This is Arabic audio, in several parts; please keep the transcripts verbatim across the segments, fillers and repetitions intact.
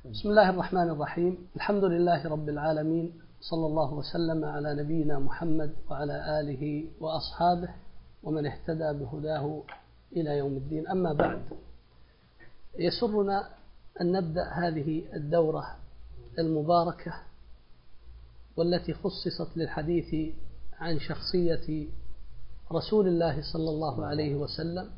بسم الله الرحمن الرحيم. الحمد لله رب العالمين، صلى الله وسلم على نبينا محمد وعلى آله وأصحابه ومن اهتدى بهداه إلى يوم الدين. أما بعد، يسرنا أن نبدأ هذه الدورة المباركة والتي خصصت للحديث عن شخصية رسول الله صلى الله عليه وسلم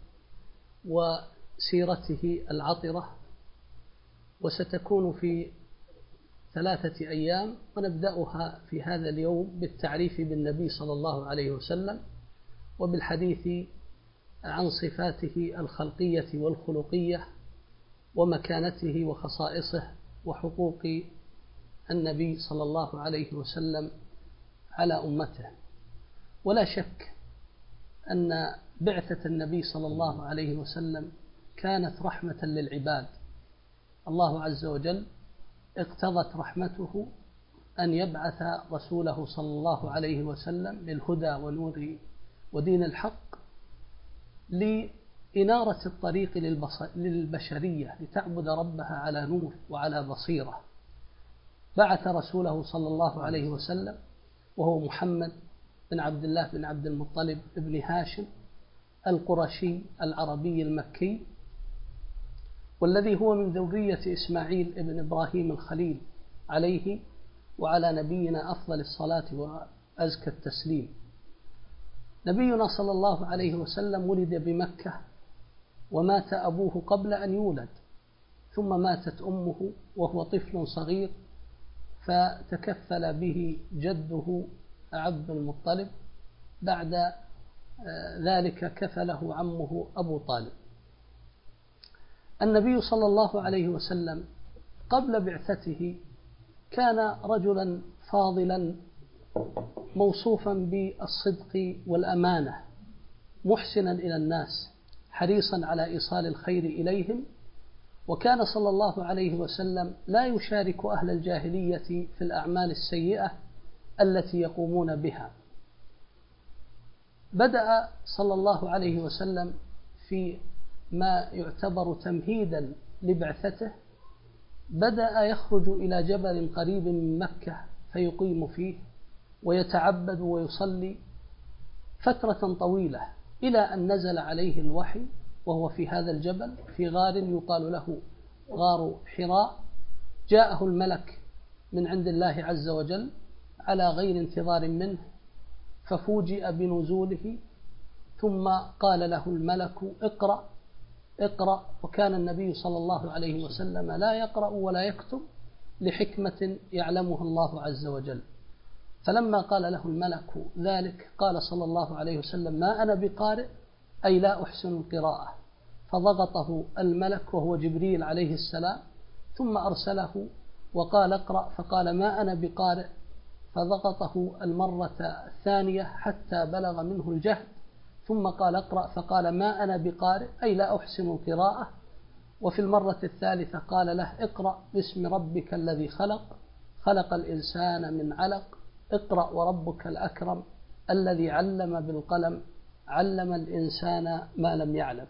وسيرته العطرة، وستكون في ثلاثة أيام، ونبدأها في هذا اليوم بالتعريف بالنبي صلى الله عليه وسلم وبالحديث عن صفاته الخلقية والخلقية ومكانته وخصائصه وحقوق النبي صلى الله عليه وسلم على أمته. ولا شك أن بعثة النبي صلى الله عليه وسلم كانت رحمة للعباد. الله عز وجل اقتضت رحمته أن يبعث رسوله صلى الله عليه وسلم بالهدى ونور ودين الحق لإنارة الطريق للبشرية لتعبد ربها على نور وعلى بصيرة. بعث رسوله صلى الله عليه وسلم وهو محمد بن عبد الله بن عبد المطلب بن هاشم القرشي العربي المكي، والذي هو من ذرية إسماعيل ابن إبراهيم الخليل عليه وعلى نبينا أفضل الصلاة وأزكى التسليم. نبينا صلى الله عليه وسلم ولد بمكة، ومات أبوه قبل أن يولد، ثم ماتت أمه وهو طفل صغير، فتكفل به جده عبد المطلب. بعد ذلك كفله عمه أبو طالب. النبي صلى الله عليه وسلم قبل بعثته كان رجلا فاضلا موصوفا بالصدق والأمانة، محسنا إلى الناس، حريصا على إيصال الخير إليهم، وكان صلى الله عليه وسلم لا يشارك أهل الجاهلية في الأعمال السيئة التي يقومون بها. بدأ صلى الله عليه وسلم في ما يعتبر تمهيدا لبعثته، بدأ يخرج إلى جبل قريب من مكة فيقيم فيه ويتعبد ويصلي فترة طويلة، إلى أن نزل عليه الوحي وهو في هذا الجبل في غار يقال له غار حراء. جاءه الملك من عند الله عز وجل على غير انتظار منه، ففوجئ بنزوله، ثم قال له الملك: اقرأ اقرأ. وكان النبي صلى الله عليه وسلم لا يقرأ ولا يكتب لحكمة يعلمها الله عز وجل. فلما قال له الملك ذلك قال صلى الله عليه وسلم: ما أنا بقارئ، أي لا أحسن القراءة. فضغطه الملك وهو جبريل عليه السلام، ثم أرسله وقال: اقرأ، فقال: ما أنا بقارئ. فضغطه المرة الثانية حتى بلغ منه الجهد، ثم قال: اقرأ، فقال: ما أنا بقارئ، أي لا أحسن القراءة. وفي المرة الثالثة قال له: اقرأ باسم ربك الذي خلق خلق الإنسان من علق اقرأ وربك الأكرم الذي علم بالقلم علم الإنسان ما لم يعلم.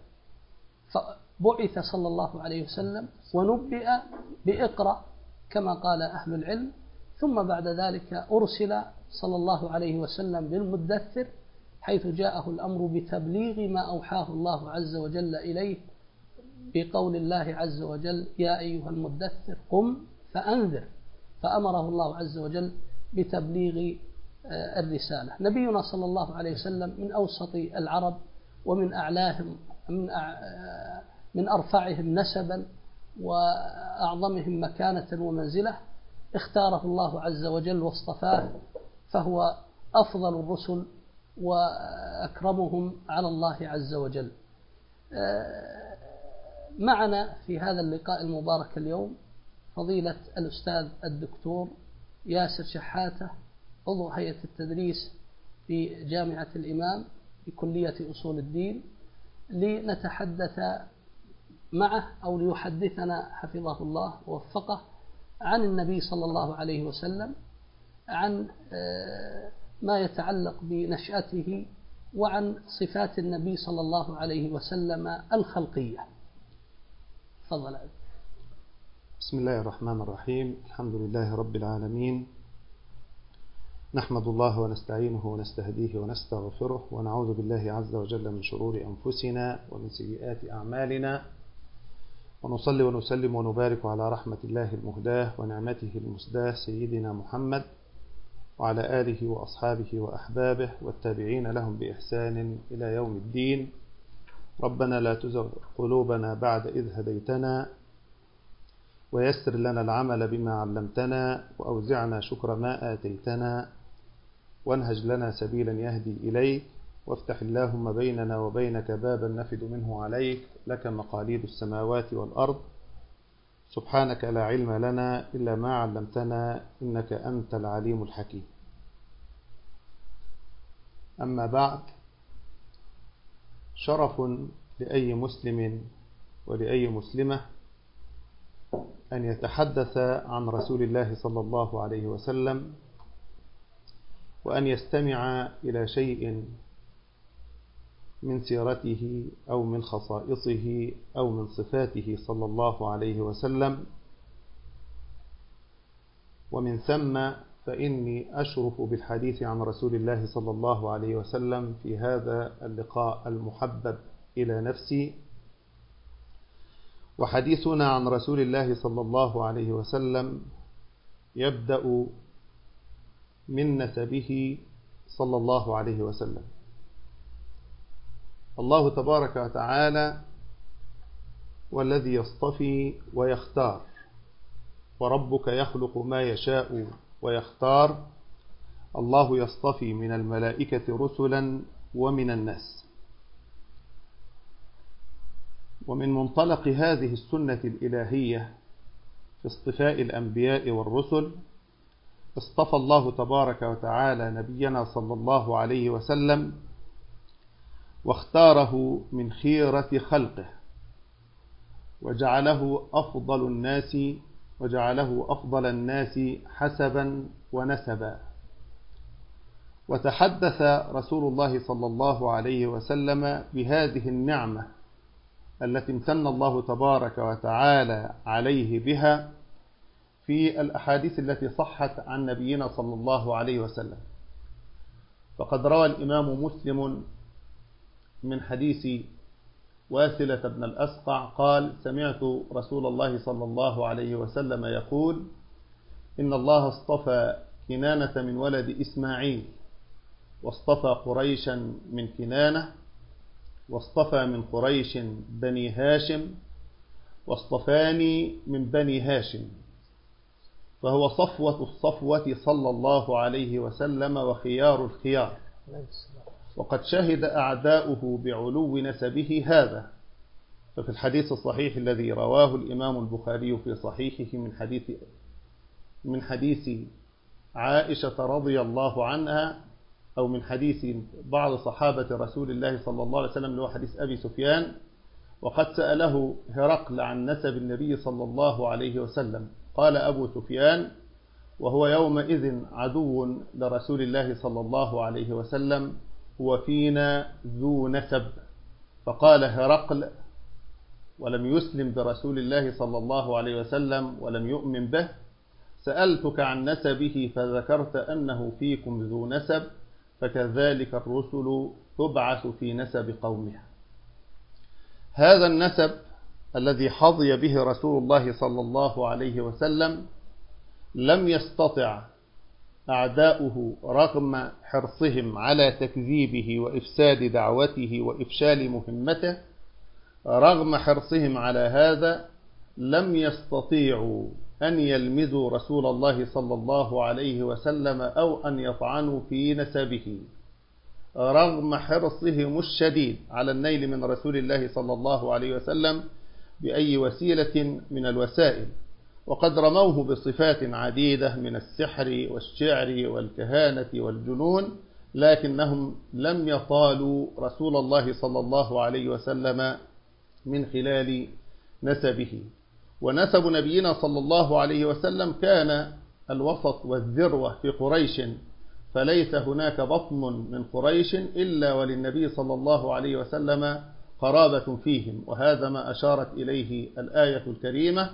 فبعث صلى الله عليه وسلم ونبئ بإقرأ كما قال أهل العلم، ثم بعد ذلك أرسل صلى الله عليه وسلم بالمدثر، حيث جاءه الأمر بتبليغ ما أوحاه الله عز وجل إليه بقول الله عز وجل: يا أيها المدثر قم فأنذر. فأمره الله عز وجل بتبليغ الرسالة. نبينا صلى الله عليه وسلم من أوسط العرب، ومن أعلاهم من من أرفعهم نسبا وأعظمهم مكانة ومنزلة. اختاره الله عز وجل واصطفاه، فهو أفضل الرسل وأكرمهم على الله عز وجل. معنا في هذا اللقاء المبارك اليوم فضيلة الأستاذ الدكتور ياسر شحاتة، عضو هيئة التدريس في جامعة الإمام في كلية أصول الدين، لنتحدث معه أو ليحدثنا حفظه الله ووفقه عن النبي صلى الله عليه وسلم، عن ما يتعلق بنشأته، وعن صفات النبي صلى الله عليه وسلم الخلقية. تفضل. بسم الله الرحمن الرحيم. الحمد لله رب العالمين، نحمد الله ونستعينه ونستهديه ونستغفره، ونعوذ بالله عز وجل من شرور أنفسنا ومن سيئات أعمالنا، ونصلي ونسلم ونبارك على رحمة الله المهداة ونعمته المسداة سيدنا محمد وعلى آله وأصحابه وأحبابه والتابعين لهم بإحسان إلى يوم الدين. ربنا لا تزغ قلوبنا بعد إذ هديتنا، ويسر لنا العمل بما علمتنا، وأوزعنا شكر ما آتيتنا، وانهج لنا سبيلا يهدي إليك، وافتح اللهم بيننا وبينك بابا نفد منه عليك، لك مقاليد السماوات والأرض، سبحانك لا علم لنا إلا ما علمتنا إنك أنت العليم الحكيم. أما بعد، شرف لأي مسلم ولأي مسلمة أن يتحدث عن رسول الله صلى الله عليه وسلم، وأن يستمع إلى شيء من سيرته أو من خصائصه أو من صفاته صلى الله عليه وسلم. ومن ثم فإني أشرف بالحديث عن رسول الله صلى الله عليه وسلم في هذا اللقاء المحبب إلى نفسي. وحديثنا عن رسول الله صلى الله عليه وسلم يبدأ من نسبه صلى الله عليه وسلم. الله تبارك وتعالى والذي يصطفي ويختار، وربك يخلق ما يشاء ويختار. الله يصطفي من الملائكة رسلا ومن الناس. ومن منطلق هذه السنة الإلهية في اصطفاء الأنبياء والرسل، اصطفى الله تبارك وتعالى نبينا صلى الله عليه وسلم، واختاره من خيرة خلقه، وجعله أفضل الناس وجعله أفضل الناس حسبا ونسبا. وتحدث رسول الله صلى الله عليه وسلم بهذه النعمة التي امتن الله تبارك وتعالى عليه بها في الأحاديث التي صحت عن نبينا صلى الله عليه وسلم. فقد روى الإمام مسلم من حديث واسلة بن الأسقع قال: سمعت رسول الله صلى الله عليه وسلم يقول: إن الله اصطفى كنانة من ولد إسماعيل، واصطفى قريشا من كنانة، واصطفى من قريش بني هاشم، واصطفاني من بني هاشم، فهو صفوة الصفوة صلى الله عليه وسلم وخيار الخيار. وقد شهد أعداؤه بعلو نسبه هذا. ففي الحديث الصحيح الذي رواه الإمام البخاري في صحيحه من حديث من حديث عائشة رضي الله عنها، أو من حديث بعض صحابة رسول الله صلى الله عليه وسلم اللي هو حديث أبي سفيان، وقد سأله هرقل عن نسب النبي صلى الله عليه وسلم، قال أبو سفيان وهو يومئذ عدو لرسول الله صلى الله عليه وسلم: هو فينا ذو نسب. فقال هرقل ولم يسلم برسول الله صلى الله عليه وسلم ولم يؤمن به: سألتك عن نسبه فذكرت أنه فيكم ذو نسب، فكذلك الرسل تبعث في نسب قومها. هذا النسب الذي حظي به رسول الله صلى الله عليه وسلم لم يستطع أعداؤه رغم حرصهم على تكذيبه وإفساد دعوته وإفشال مهمته، رغم حرصهم على هذا لم يستطيعوا أن يلمزوا رسول الله صلى الله عليه وسلم أو أن يطعنوا في نسبه، رغم حرصهم الشديد على النيل من رسول الله صلى الله عليه وسلم بأي وسيلة من الوسائل. وقد رموه بصفات عديدة من السحر والشعر والكهانة والجنون، لكنهم لم يطالوا رسول الله صلى الله عليه وسلم من خلال نسبه. ونسب نبينا صلى الله عليه وسلم كان الوسط والذروة في قريش، فليس هناك بطن من قريش إلا وللنبي صلى الله عليه وسلم قرابة فيهم، وهذا ما أشارت إليه الآية الكريمة: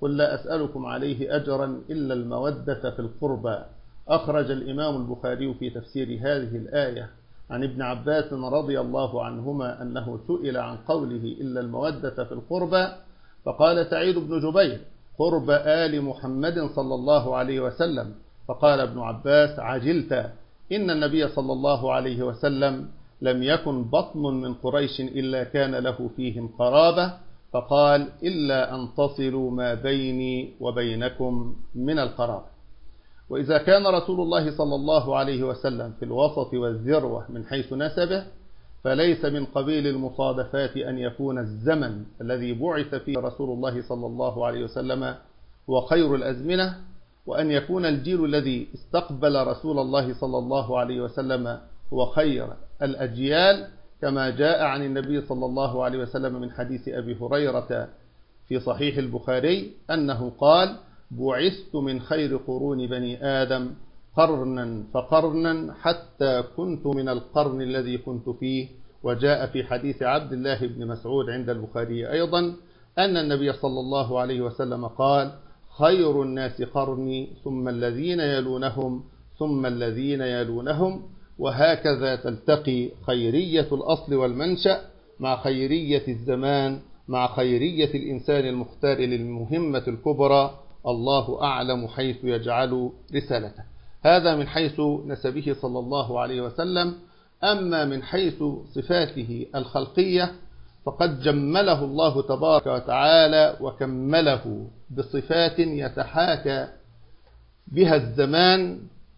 قل لا أسألكم عليه أجرا إلا المودة في القربى. أخرج الإمام البخاري في تفسير هذه الآية عن ابن عباس رضي الله عنهما أنه سئل عن قوله إلا المودة في القربى، فقال سعيد بن جبير: قرب آل محمد صلى الله عليه وسلم. فقال ابن عباس: عجلت، إن النبي صلى الله عليه وسلم لم يكن بطن من قريش إلا كان له فيهم قرابة، فقال: إلا أن تصلوا ما بيني وبينكم من القرابة. وإذا كان رسول الله صلى الله عليه وسلم في الوسط والذروة من حيث نسبه، فليس من قبيل المصادفات أن يكون الزمن الذي بعث فيه رسول الله صلى الله عليه وسلم هو خير الأزمنة، وأن يكون الجيل الذي استقبل رسول الله صلى الله عليه وسلم هو خير الأجيال، كما جاء عن النبي صلى الله عليه وسلم من حديث أبي هريرة في صحيح البخاري أنه قال: بعثت من خير قرون بني آدم قرنا فقرنا حتى كنت من القرن الذي كنت فيه. وجاء في حديث عبد الله بن مسعود عند البخاري أيضا أن النبي صلى الله عليه وسلم قال: خير الناس قرني ثم الذين يلونهم ثم الذين يلونهم. وهكذا تلتقي خيرية الأصل والمنشأ مع خيرية الزمان مع خيرية الإنسان المختار للمهمة الكبرى، الله أعلم حيث يجعل رسالته. هذا من حيث نسبه صلى الله عليه وسلم. أما من حيث صفاته الخلقية فقد جمله الله تبارك وتعالى وكمله بصفات يتحاكى بها الزمان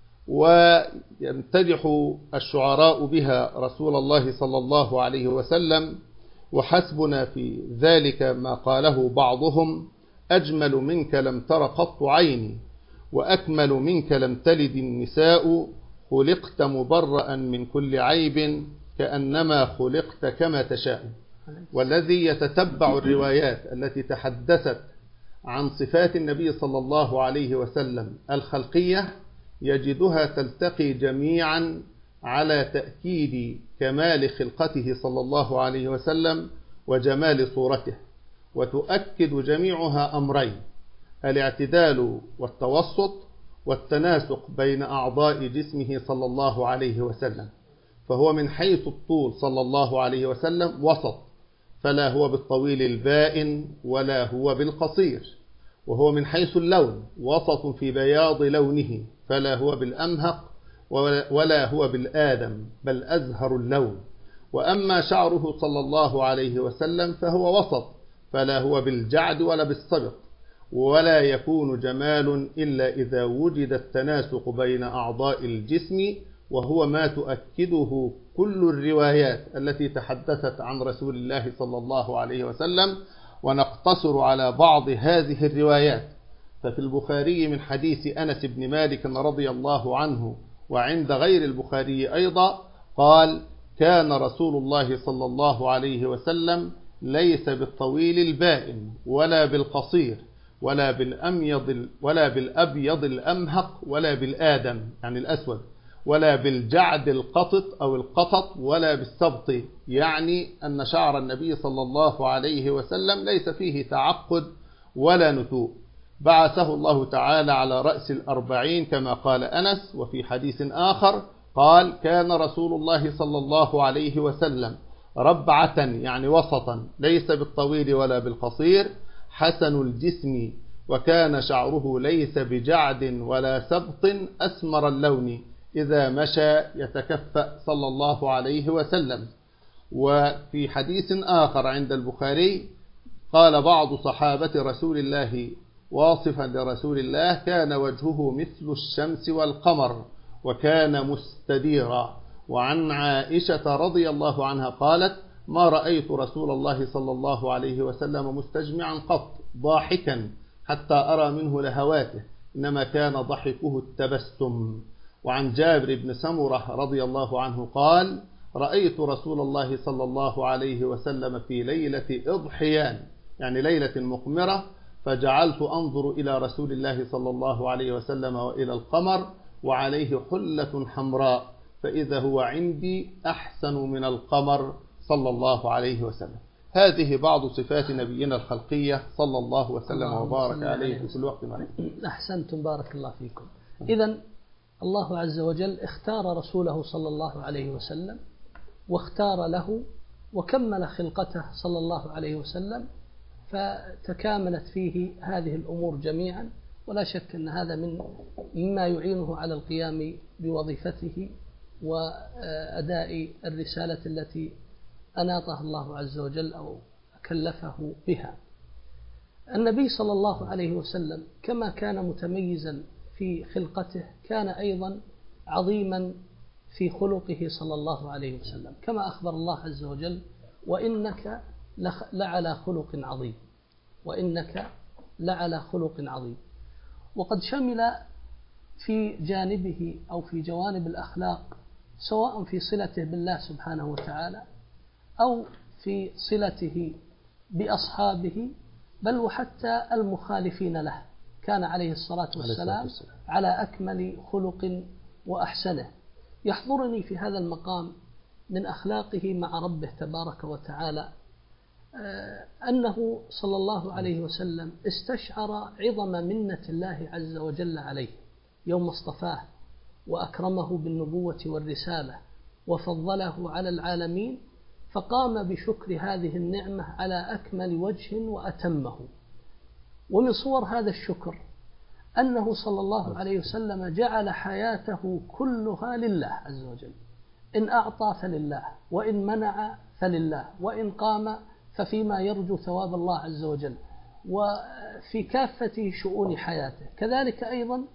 ويمتدح الشعراء بها رسول الله صلى الله عليه وسلم. وحسبنا في ذلك ما قاله بعضهم: أجمل منك لم تر قط عيني، وأكمل منك لم تلد النساء، خلقت مبرأ من كل عيب، كأنما خلقت كما تشاء. والذي يتتبع الروايات التي تحدثت عن صفات النبي صلى الله عليه وسلم الخلقية يجدها تلتقي جميعا على تأكيد كمال خلقته صلى الله عليه وسلم وجمال صورته، وتؤكد جميعها أمرين: الاعتدال والتوسط والتناسق بين أعضاء جسمه صلى الله عليه وسلم. فهو من حيث الطول صلى الله عليه وسلم وسط، فلا هو بالطويل البائن ولا هو بالقصير. وهو من حيث اللون وسط في بياض لونه، فلا هو بالأمهق ولا هو بالآدم، بل أزهر اللون. وأما شعره صلى الله عليه وسلم فهو وسط، فلا هو بالجعد ولا بالصبط. ولا يكون جمال إلا إذا وجد التناسق بين أعضاء الجسم، وهو ما تؤكده كل الروايات التي تحدثت عن رسول الله صلى الله عليه وسلم. ونقتصر على بعض هذه الروايات. ففي البخاري من حديث أنس بن مالك رضي الله عنه، وعند غير البخاري أيضا، قال: كان رسول الله صلى الله عليه وسلم ليس بالطويل البائن ولا بالقصير ولا بالأميض ولا بالأبيض الأمهق ولا بالآدم يعني الأسود ولا بالجعد القطط أو القطط ولا بالسبط، يعني أن شعر النبي صلى الله عليه وسلم ليس فيه تعقد ولا نتوء. بعثه الله تعالى على رأس الأربعين كما قال أنس. وفي حديث آخر قال: كان رسول الله صلى الله عليه وسلم ربعة يعني وسطا، ليس بالطويل ولا بالقصير، حسن الجسم، وكان شعره ليس بجعد ولا سبط، أسمر اللون، إذا مشى يتكفأ صلى الله عليه وسلم. وفي حديث آخر عند البخاري قال بعض صحابة رسول الله واصفا لرسول الله: كان وجهه مثل الشمس والقمر وكان مستديرا. وعن عائشة رضي الله عنها قالت: ما رأيت رسول الله صلى الله عليه وسلم مستجمعا قط ضاحكا حتى أرى منه لهواته، إنما كان ضحكه التبسم. وعن جابر بن سمرة رضي الله عنه قال: رأيت رسول الله صلى الله عليه وسلم في ليلة إضحيان يعني ليلة مقمرة، فجعلت أنظر إلى رسول الله صلى الله عليه وسلم وإلى القمر وعليه حلة حمراء، فإذا هو عندي أحسن من القمر صلى الله عليه وسلم. هذه بعض صفات نبينا الخلقية صلى الله وسلم وبارك عليه في كل وقت معين. أحسنتم بارك الله فيكم. إذن الله عز وجل اختار رسوله صلى الله عليه وسلم، واختار له وكمل خلقته صلى الله عليه وسلم، فتكاملت فيه هذه الأمور جميعا، ولا شك أن هذا من مما يعينه على القيام بوظيفته وأداء الرسالة التي أناطها الله عز وجل أو كلفه بها. النبي صلى الله عليه وسلم كما كان متميزا في خلقته كان أيضا عظيما في خلقه صلى الله عليه وسلم، كما أخبر الله عز وجل: وإنك لعلى خلق عظيم، وإنك لعلى خلق عظيم. وقد شمل في جانبه أو في جوانب الأخلاق، سواء في صلته بالله سبحانه وتعالى أو في صلته بأصحابه، بل وحتى المخالفين له، كان عليه الصلاة والسلام على أكمل خلق وأحسنه. يحضرني في هذا المقام من أخلاقه مع ربه تبارك وتعالى أنه صلى الله عليه وسلم استشعر عظم منة الله عز وجل عليه يوم اصطفاه وأكرمه بالنبوة والرسالة وفضله على العالمين، فقام بشكر هذه النعمة على أكمل وجه وأتمه. ومن صور هذا الشكر أنه صلى الله عليه وسلم جعل حياته كلها لله عز وجل، إن أعطى فلله، وإن منع فلله، وإن قام ففيما يرجو ثواب الله عز وجل، وفي كافة شؤون حياته. كذلك أيضا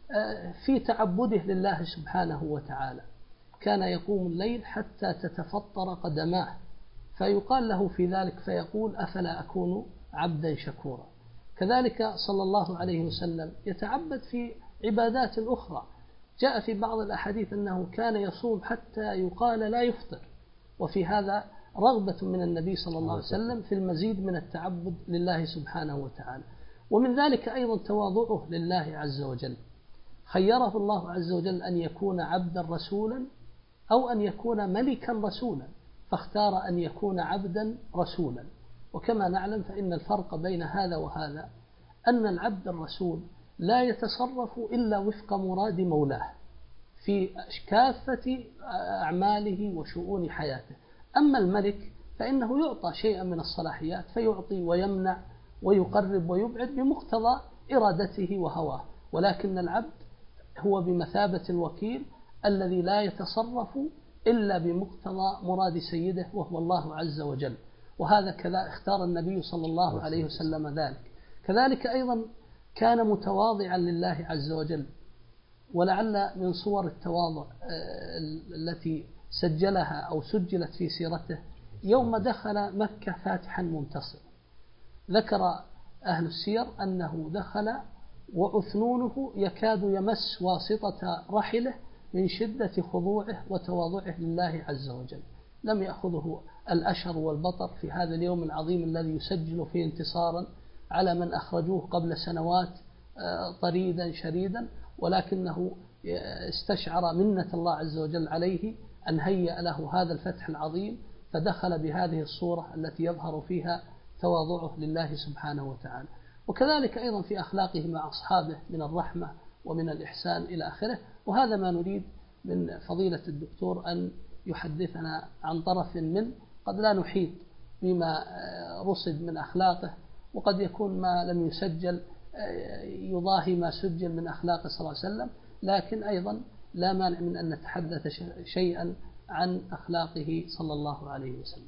في تعبده لله سبحانه وتعالى، كان يقوم الليل حتى تتفطر قدماه، فيقال له في ذلك فيقول: أفلا أكون عبدا شكورا. كذلك صلى الله عليه وسلم يتعبد في عبادات أخرى. جاء في بعض الأحاديث أنه كان يصوم حتى يقال لا يفطر، وفي هذا رغبة من النبي صلى الله عليه وسلم في المزيد من التعبد لله سبحانه وتعالى. ومن ذلك أيضا تواضعه لله عز وجل، خيره الله عز وجل أن يكون عبدا رسولا أو أن يكون ملكا رسولا، فاختار أن يكون عبدا رسولا. وكما نعلم فإن الفرق بين هذا وهذا أن العبد الرسول لا يتصرف إلا وفق مراد مولاه في كافة أعماله وشؤون حياته. أما الملك فإنه يعطى شيئا من الصلاحيات فيعطي ويمنع ويقرب ويبعد بمقتضى إرادته وهواه، ولكن العبد هو بمثابة الوكيل الذي لا يتصرف إلا بمقتضى مراد سيده وهو الله عز وجل. وهذا كذا اختار النبي صلى الله عليه وسلم ذلك. كذلك أيضا كان متواضعا لله عز وجل، ولعل من صور التواضع التي سجلها أو سجلت في سيرته يوم دخل مكة فاتحا منتصرا. ذكر أهل السير أنه دخل وعثنونه يكاد يمس واسطة رحله من شدة خضوعه وتواضعه لله عز وجل. لم يأخذه الأشر والبطر في هذا اليوم العظيم الذي يسجل فيه انتصارا على من أخرجوه قبل سنوات طريدا شريدا، ولكنه استشعر منة الله عز وجل عليه أن هيأ له هذا الفتح العظيم، فدخل بهذه الصورة التي يظهر فيها تواضعه لله سبحانه وتعالى. وكذلك أيضا في أخلاقه مع أصحابه من الرحمة ومن الإحسان إلى آخره. وهذا ما نريد من فضيلة الدكتور أن يحدثنا عن طرف من، قد لا نحيط بما رصد من أخلاقه، وقد يكون ما لم يسجل يضاهي ما سجل من أخلاقه صلى الله عليه وسلم، لكن أيضا لا مانع من أن نتحدث شيئا عن أخلاقه صلى الله عليه وسلم.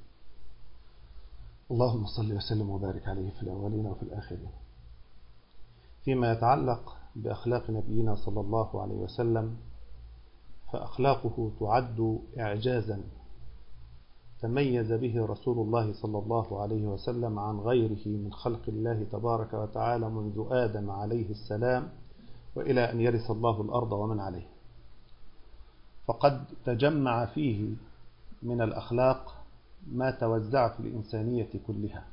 اللهم صل وسلم وبارك عليه في الأولين وفي الآخرين. فيما يتعلق بأخلاق نبينا صلى الله عليه وسلم، فأخلاقه تعد إعجازا تميز به رسول الله صلى الله عليه وسلم عن غيره من خلق الله تبارك وتعالى منذ آدم عليه السلام وإلى أن يرث الله الأرض ومن عليه. فقد تجمع فيه من الأخلاق ما توزع في الإنسانية كلها،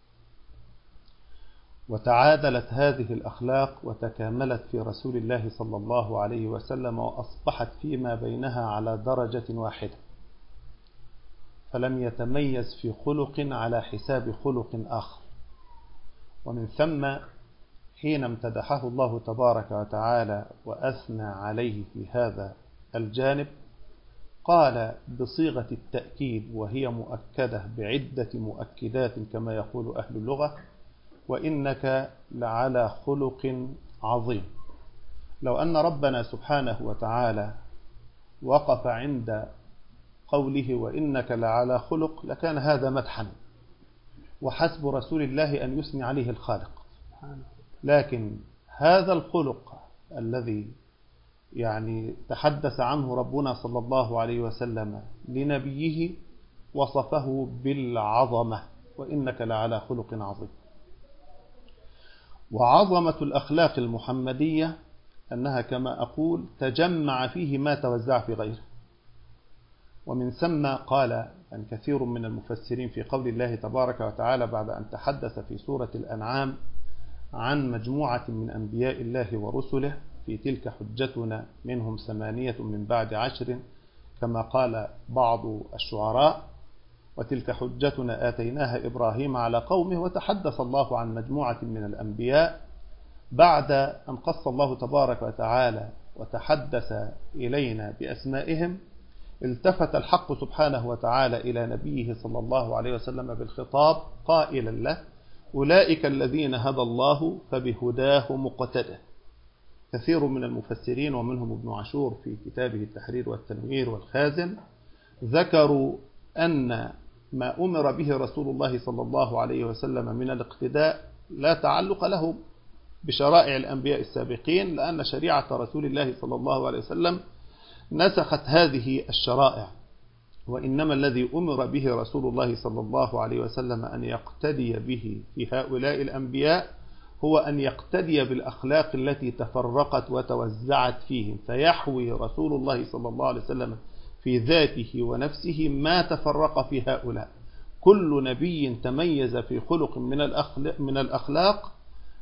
وتعادلت هذه الأخلاق وتكاملت في رسول الله صلى الله عليه وسلم، وأصبحت فيما بينها على درجة واحدة. فلم يتميز في خلق على حساب خلق آخر. ومن ثم حين امتدحه الله تبارك وتعالى وأثنى عليه في هذا الجانب قال بصيغة التأكيد وهي مؤكدة بعدة مؤكدات كما يقول أهل اللغة: وإنك لعلى خلق عظيم. لو أن ربنا سبحانه وتعالى وقف عند قوله وإنك لعلى خلق لكان هذا مدحا، وحسب رسول الله أن يثني عليه الخالق. لكن هذا الخلق الذي يعني تحدث عنه ربنا صلى الله عليه وسلم لنبيه وصفه بالعظمة: وإنك لعلى خلق عظيم. وعظمة الأخلاق المحمدية أنها كما أقول تجمع فيه ما توزع في غيره. ومن ثم قال أن كثير من المفسرين في قول الله تبارك وتعالى بعد أن تحدث في سورة الأنعام عن مجموعة من أنبياء الله ورسله: في تلك حجتنا منهم ثمانية من بعد عشر، كما قال بعض الشعراء، وتلك حجتنا آتيناها إبراهيم على قومه. وتحدث الله عن مجموعة من الأنبياء بعد أن قص الله تبارك وتعالى وتحدث إلينا بأسمائهم. التفت الحق سبحانه وتعالى إلى نبيه صلى الله عليه وسلم بالخطاب قائلا له: أولئك الذين هدى الله فبهداه مقتده. كثير من المفسرين ومنهم ابن عاشور في كتابه التحرير والتنوير والخازن ذكروا أن ما أمر به رسول الله صلى الله عليه وسلم من الاقتداء لا تعلق له بشرائع الأنبياء السابقين، لأن شريعة رسول الله صلى الله عليه وسلم نسخت هذه الشرائع، وإنما الذي أمر به رسول الله صلى الله عليه وسلم أن يقتدي به في هؤلاء الأنبياء هو أن يقتدي بالأخلاق التي تفرقت وتوزعت فيهم، فيحوي رسول الله صلى الله عليه وسلم في ذاته ونفسه ما تفرق في هؤلاء. كل نبي تميز في خلق من الأخلاق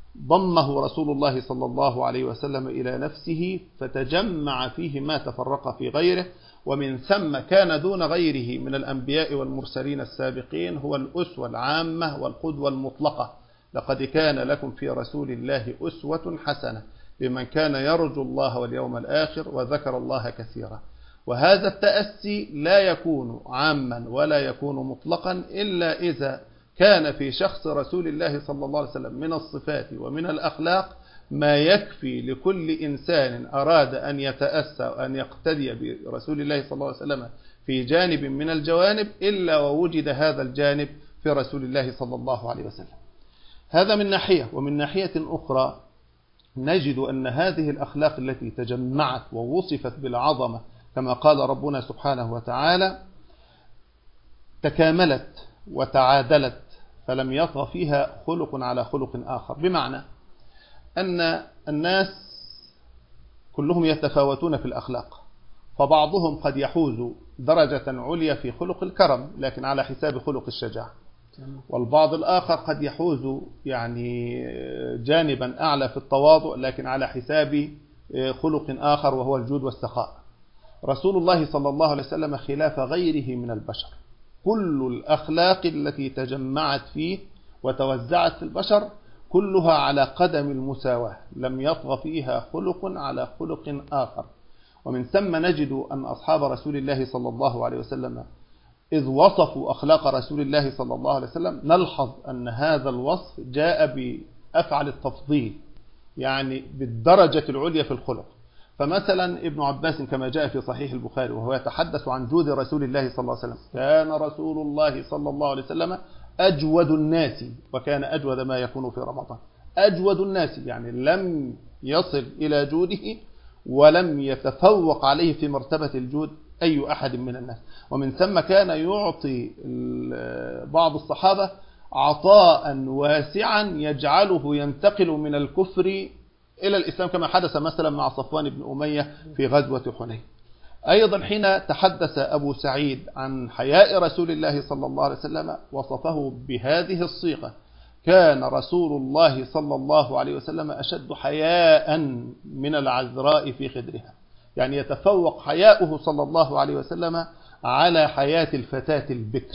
ضمه رسول الله صلى الله عليه وسلم إلى نفسه فتجمع فيه ما تفرق في غيره. ومن ثم كان دون غيره من الأنبياء والمرسلين السابقين هو الأسوة العامة والقدوة المطلقة: لقد كان لكم في رسول الله أسوة حسنة لمن كان يرجو الله واليوم الآخر وذكر الله كثيرا. وهذا التأسي لا يكون عاما ولا يكون مطلقا إلا إذا كان في شخص رسول الله صلى الله عليه وسلم من الصفات ومن الأخلاق ما يكفي لكل إنسان أراد أن يتأسى وأن يقتدي برسول الله صلى الله عليه وسلم في جانب من الجوانب إلا ووجد هذا الجانب في رسول الله صلى الله عليه وسلم. هذا من ناحية. ومن ناحية أخرى نجد أن هذه الأخلاق التي تجمعت ووصفت بالعظمة كما قال ربنا سبحانه وتعالى تكاملت وتعادلت، فلم يطغ فيها خلق على خلق آخر، بمعنى أن الناس كلهم يتفاوتون في الأخلاق، فبعضهم قد يحوز درجة عليا في خلق الكرم لكن على حساب خلق الشجاعة، والبعض الآخر قد يحوز يعني جانبا أعلى في التواضع لكن على حساب خلق آخر وهو الجود والسخاء. رسول الله صلى الله عليه وسلم خلاف غيره من البشر، كل الأخلاق التي تجمعت فيه وتوزعت في البشر كلها على قدم المساواة، لم يطغى فيها خلق على خلق آخر. ومن ثم نجد أن أصحاب رسول الله صلى الله عليه وسلم إذ وصفوا أخلاق رسول الله صلى الله عليه وسلم نلحظ أن هذا الوصف جاء بأفعل التفضيل، يعني بالدرجة العليا في الخلق. فمثلا ابن عباس كما جاء في صحيح البخاري وهو يتحدث عن جود رسول الله صلى الله عليه وسلم: كان رسول الله صلى الله عليه وسلم أجود الناس، وكان أجود ما يكون في رمضان. أجود الناس يعني لم يصل إلى جوده ولم يتفوق عليه في مرتبة الجود أي أحد من الناس. ومن ثم كان يعطي بعض الصحابة عطاء واسعا يجعله ينتقل من الكفر إلى الإسلام، كما حدث مثلا مع صفوان بن أمية في غزوة حنين. أيضا حين تحدث أبو سعيد عن حياء رسول الله صلى الله عليه وسلم وصفه بهذه الصيغة: كان رسول الله صلى الله عليه وسلم أشد حياء من العذراء في خدرها، يعني يتفوق حياؤه صلى الله عليه وسلم على حياة الفتاة البكر.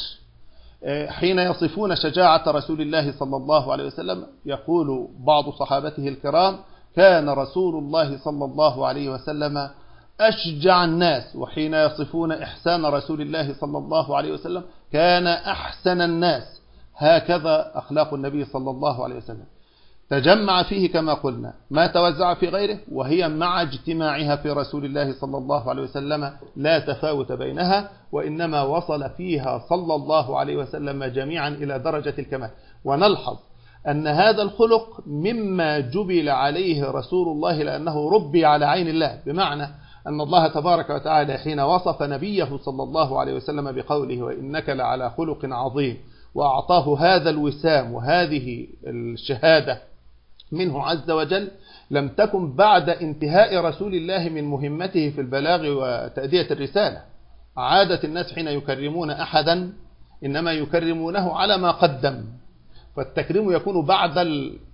حين يصفون شجاعة رسول الله صلى الله عليه وسلم يقول بعض صحابته الكرام: كان رسول الله صلى الله عليه وسلم أشجع الناس. وحين يصفون إحسان رسول الله صلى الله عليه وسلم كان أحسن الناس. هكذا أخلاق النبي صلى الله عليه وسلم، تجمع فيه كما قلنا ما توزع في غيره، وهي مع اجتماعها في رسول الله صلى الله عليه وسلم لا تفاوت بينها، وإنما وصل فيها صلى الله عليه وسلم جميعا إلى درجة الكمال. ونلحظ أن هذا الخلق مما جبل عليه رسول الله لأنه ربي على عين الله، بمعنى أن الله تبارك وتعالى حين وصف نبيه صلى الله عليه وسلم بقوله: وإنك لعلى خلق عظيم، وأعطاه هذا الوسام وهذه الشهادة منه عز وجل، لم تكن بعد انتهاء رسول الله من مهمته في البلاغ وتأدية الرسالة. عادة الناس حين يكرمون أحدا إنما يكرمونه على ما قدم، فالتكريم يكون بعد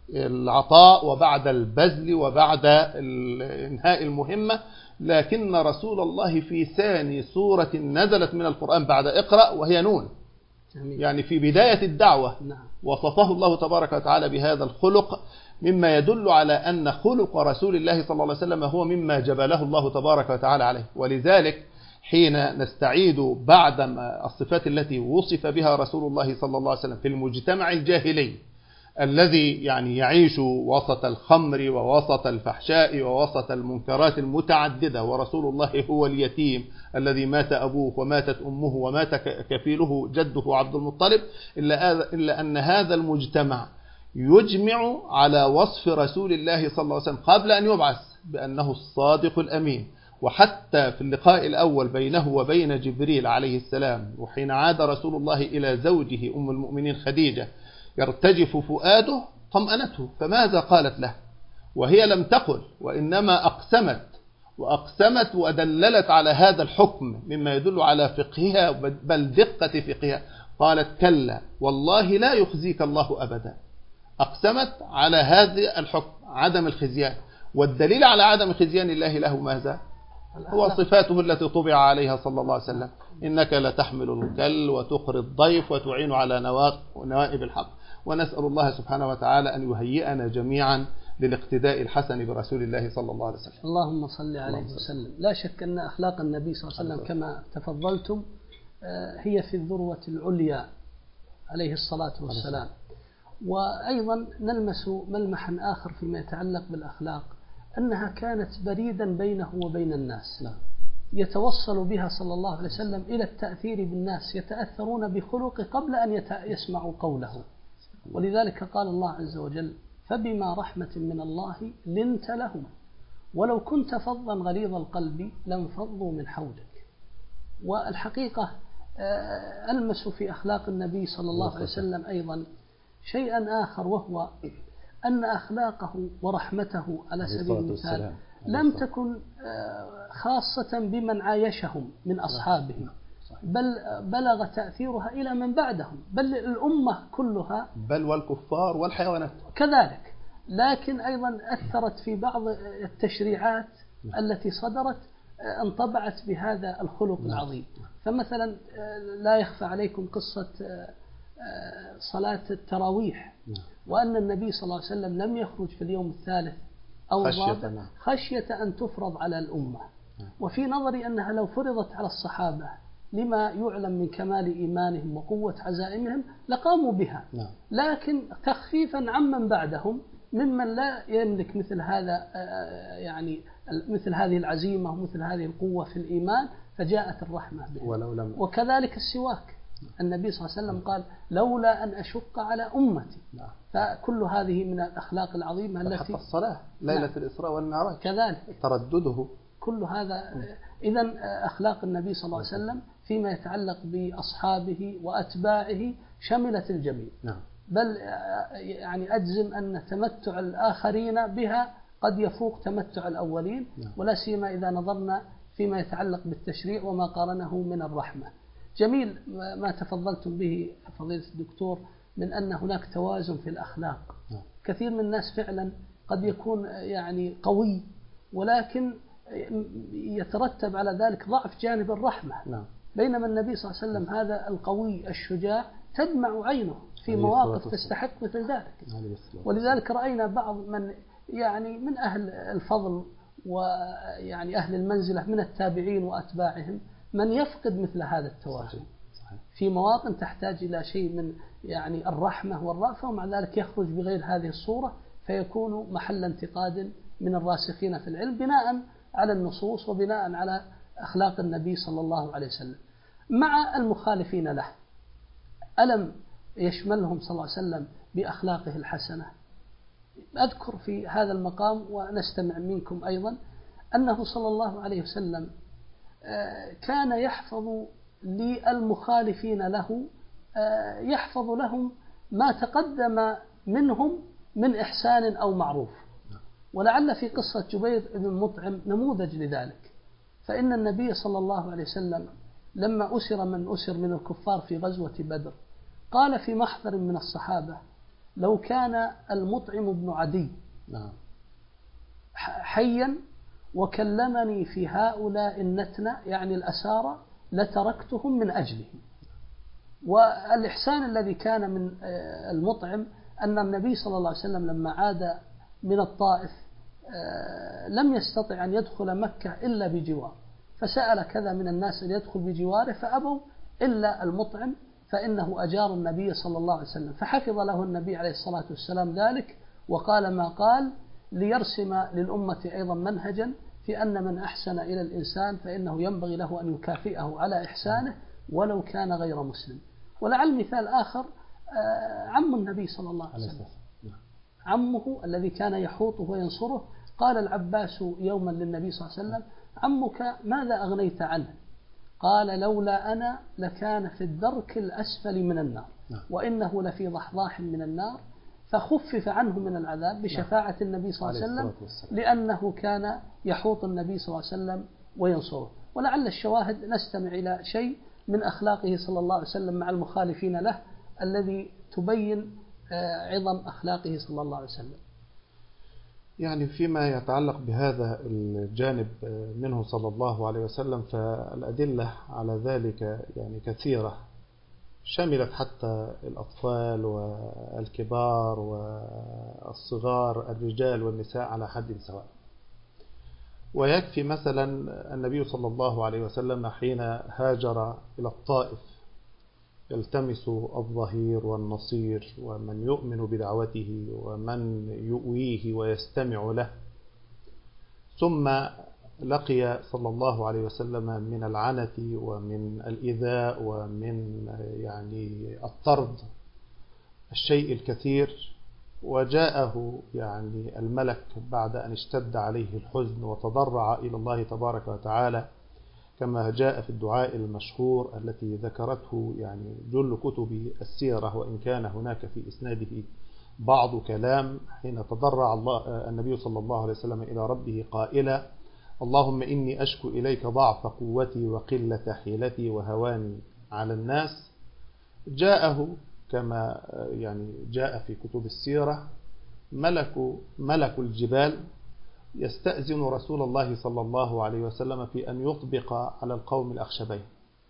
العطاء وبعد البذل وبعد انهاء المهمة. لكن رسول الله في ثاني سورة نزلت من القرآن بعد اقرأ وهي نون، يعني في بداية الدعوة وصفه الله تبارك وتعالى بهذا الخلق، مما يدل على أن خلق رسول الله صلى الله عليه وسلم هو مما جبله الله تبارك وتعالى عليه. ولذلك حين نستعيد بعد الصفات التي وصف بها رسول الله صلى الله عليه وسلم في المجتمع الجاهلي الذي يعني يعيش وسط الخمر ووسط الفحشاء ووسط المنكرات المتعددة، ورسول الله هو اليتيم الذي مات أبوه وماتت أمه ومات كفيله جده عبد المطلب، إلا, إلا أن هذا المجتمع يجمع على وصف رسول الله صلى الله عليه وسلم قبل أن يبعث بأنه الصادق الأمين. وحتى في اللقاء الأول بينه وبين جبريل عليه السلام، وحين عاد رسول الله إلى زوجه أم المؤمنين خديجة يرتجف فؤاده طمأنته، فماذا قالت له؟ وهي لم تقل، وإنما أقسمت، وأقسمت ودللت على هذا الحكم مما يدل على فقهها بل دقة فقهها. قالت: كلا والله لا يخزيك الله أبدا. أقسمت على هذا الحكم عدم الخزيان، والدليل على عدم خزيان الله له ماذا؟ هو صفاته التي طبع عليها صلى الله عليه وسلم: إنك لتحمل الكل وتقري الضيف وتعين على نوائب الحق. ونسأل الله سبحانه وتعالى أن يهيئنا جميعا للاقتداء الحسن برسول الله صلى الله عليه وسلم. اللهم صل عليه وسلم. لا شك أن أخلاق النبي صلى الله عليه وسلم كما تفضلتم هي في الذروة العليا عليه الصلاة والسلام. وأيضا نلمس ملمحا آخر فيما يتعلق بالأخلاق، أنها كانت بريدا بينه وبين الناس، يتوصل بها صلى الله عليه وسلم إلى التأثير بالناس، يتأثرون بخلقه قبل أن يسمعوا قوله. ولذلك قال الله عز وجل: فبما رحمة من الله لنت لهم ولو كنت فظا غليظ القلب لانفضوا من حولك. والحقيقة ألمس في أخلاق النبي صلى الله عليه وسلم أيضا شيئا آخر، وهو أن أخلاقه ورحمته على سبيل المثال لم تكن خاصة بمن عايشهم من أصحابه، بل بلغ تأثيرها إلى من بعدهم، بل الأمة كلها، بل والكفار والحيوانات كذلك. لكن أيضا أثرت في بعض التشريعات التي صدرت انطبعت بهذا الخلق العظيم. فمثلا لا يخفى عليكم قصة صلاة التراويح، وأن النبي صلى الله عليه وسلم لم يخرج في اليوم الثالث أو الرابع خشية أن تفرض على الأمة. وفي نظري أنها لو فرضت على الصحابة لما يعلم من كمال إيمانهم وقوة عزائمهم لقاموا بها، لكن تخفيفا عمن بعدهم ممن لا يملك مثل هذا يعني مثل هذه العزيمة ومثل هذه القوة في الإيمان، فجاءت الرحمة بهم. وكذلك السواك، النبي صلى الله عليه وسلم قال: لولا أن أشق على أمتي. فكل هذه من الأخلاق العظيمة التي حتى الصلاة ليلة الإسراء والمعراج كذلك تردده، كل هذا. إذن أخلاق النبي صلى الله عليه وسلم فيما يتعلق بأصحابه وأتباعه شملت الجميع، بل يعني أجزم أن تمتع الآخرين بها قد يفوق تمتع الأولين، ولا سيما إذا نظرنا فيما يتعلق بالتشريع وما قارنه من الرحمة. جميل ما تفضلتم به فضيلة الدكتور من أن هناك توازن في الأخلاق. كثير من الناس فعلا قد يكون يعني قوي، ولكن يترتب على ذلك ضعف جانب الرحمة. بينما النبي صلى الله عليه وسلم هذا القوي الشجاع تدمع عينه في مواقف تستحق مثل ذلك. ولذلك رأينا بعض من يعني من أهل الفضل ويعني أهل المنزلة من التابعين وأتباعهم من يفقد مثل هذا التوازن في مواطن تحتاج إلى شيء من يعني الرحمة والرأفة، ومع ذلك يخرج بغير هذه الصورة فيكون محل انتقاد من الراسخين في العلم بناء على النصوص وبناء على أخلاق النبي صلى الله عليه وسلم. مع المخالفين له ألم يشملهم صلى الله عليه وسلم بأخلاقه الحسنة؟ أذكر في هذا المقام ونستمع منكم أيضا أنه صلى الله عليه وسلم كان يحفظ للمخالفين له يحفظ لهم ما تقدم منهم من إحسان أو معروف. ولعل في قصة جبير بن مطعم نموذج لذلك، فإن النبي صلى الله عليه وسلم لما أسر من أسر من الكفار في غزوة بدر قال في محضر من الصحابة: لو كان المطعم بن عدي حيا وكلمني في هؤلاء النتنة يعني الأسارى لتركتهم من أجلهم. والإحسان الذي كان من المطعم أن النبي صلى الله عليه وسلم لما عاد من الطائف لم يستطع أن يدخل مكة إلا بجوار، فسأل كذا من الناس أن يدخل بجواره فأبوا إلا المطعم، فإنه أجار النبي صلى الله عليه وسلم، فحفظ له النبي عليه الصلاة والسلام ذلك وقال ما قال ليرسم للأمة أيضا منهجا في أن من أحسن إلى الإنسان فإنه ينبغي له أن يكافئه على إحسانه ولو كان غير مسلم. ولعل مثال آخر عم النبي صلى الله عليه وسلم، عمه الذي كان يحوطه وينصره، قال العباس يوما للنبي صلى الله عليه وسلم: عمك ماذا أغنيت عنه؟ قال: لولا أنا لكان في الدرك الأسفل من النار وإنه لفي ضحضاح من النار، فخفف عنه من العذاب بشفاعة النبي صلى الله عليه وسلم لأنه كان يحوط النبي صلى الله عليه وسلم وينصره. ولعل الشواهد نستمع إلى شيء من أخلاقه صلى الله عليه وسلم مع المخالفين له الذي تبين عظم أخلاقه صلى الله عليه وسلم. يعني فيما يتعلق بهذا الجانب منه صلى الله عليه وسلم فالأدلة على ذلك يعني كثيرة، شملت حتى الأطفال والكبار والصغار الرجال والنساء على حد سواء. ويكفي مثلا النبي صلى الله عليه وسلم حين هاجر إلى الطائف يلتمس الظهير والنصير ومن يؤمن بدعوته ومن يؤويه ويستمع له، ثم لقي صلى الله عليه وسلم من العنة ومن الإيذاء ومن يعني الطرد الشيء الكثير، وجاءه يعني الملك بعد أن اشتد عليه الحزن وتضرع إلى الله تبارك وتعالى كما جاء في الدعاء المشهور التي ذكرته يعني جل كتب السيرة، وإن كان هناك في إسناده بعض كلام، حين تضرع الله النبي صلى الله عليه وسلم إلى ربه قائلا: اللهم إني أشكو إليك ضعف قوتي وقلة حيلتي وهواني على الناس. جاءه كما يعني جاء في كتب السيرة ملك ملك الجبال يستأذن رسول الله صلى الله عليه وسلم في أن يطبق على القوم الأخشبين،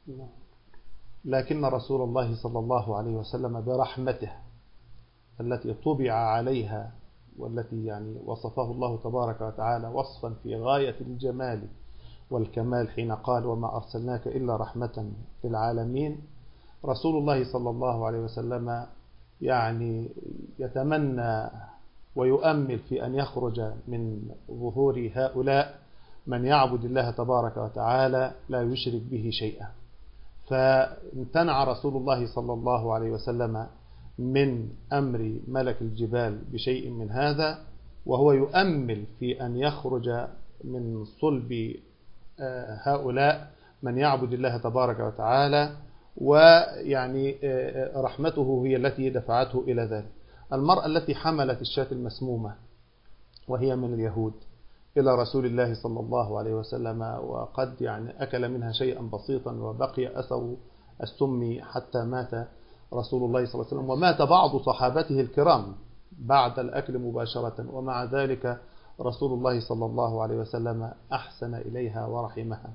لكن رسول الله صلى الله عليه وسلم برحمته التي طبع عليها والتي يعني وصفه الله تبارك وتعالى وصفا في غاية الجمال والكمال حين قال: وما أرسلناك إلا رحمة للعالمين. رسول الله صلى الله عليه وسلم يعني يتمنى ويؤمل في أن يخرج من ظهور هؤلاء من يعبد الله تبارك وتعالى لا يشرك به شيئا، فامتنع رسول الله صلى الله عليه وسلم من أمر ملك الجبال بشيء من هذا، وهو يؤمل في أن يخرج من صلب هؤلاء من يعبد الله تبارك وتعالى، ويعني رحمته هي التي دفعته إلى ذلك. المرأة التي حملت الشاة المسمومة وهي من اليهود إلى رسول الله صلى الله عليه وسلم، وقد يعني أكل منها شيئا بسيطا وبقي أثر السم حتى مات رسول الله صلى الله عليه وسلم، ومات بعض صحابته الكرام بعد الأكل مباشرة، ومع ذلك رسول الله صلى الله عليه وسلم أحسن إليها ورحمها.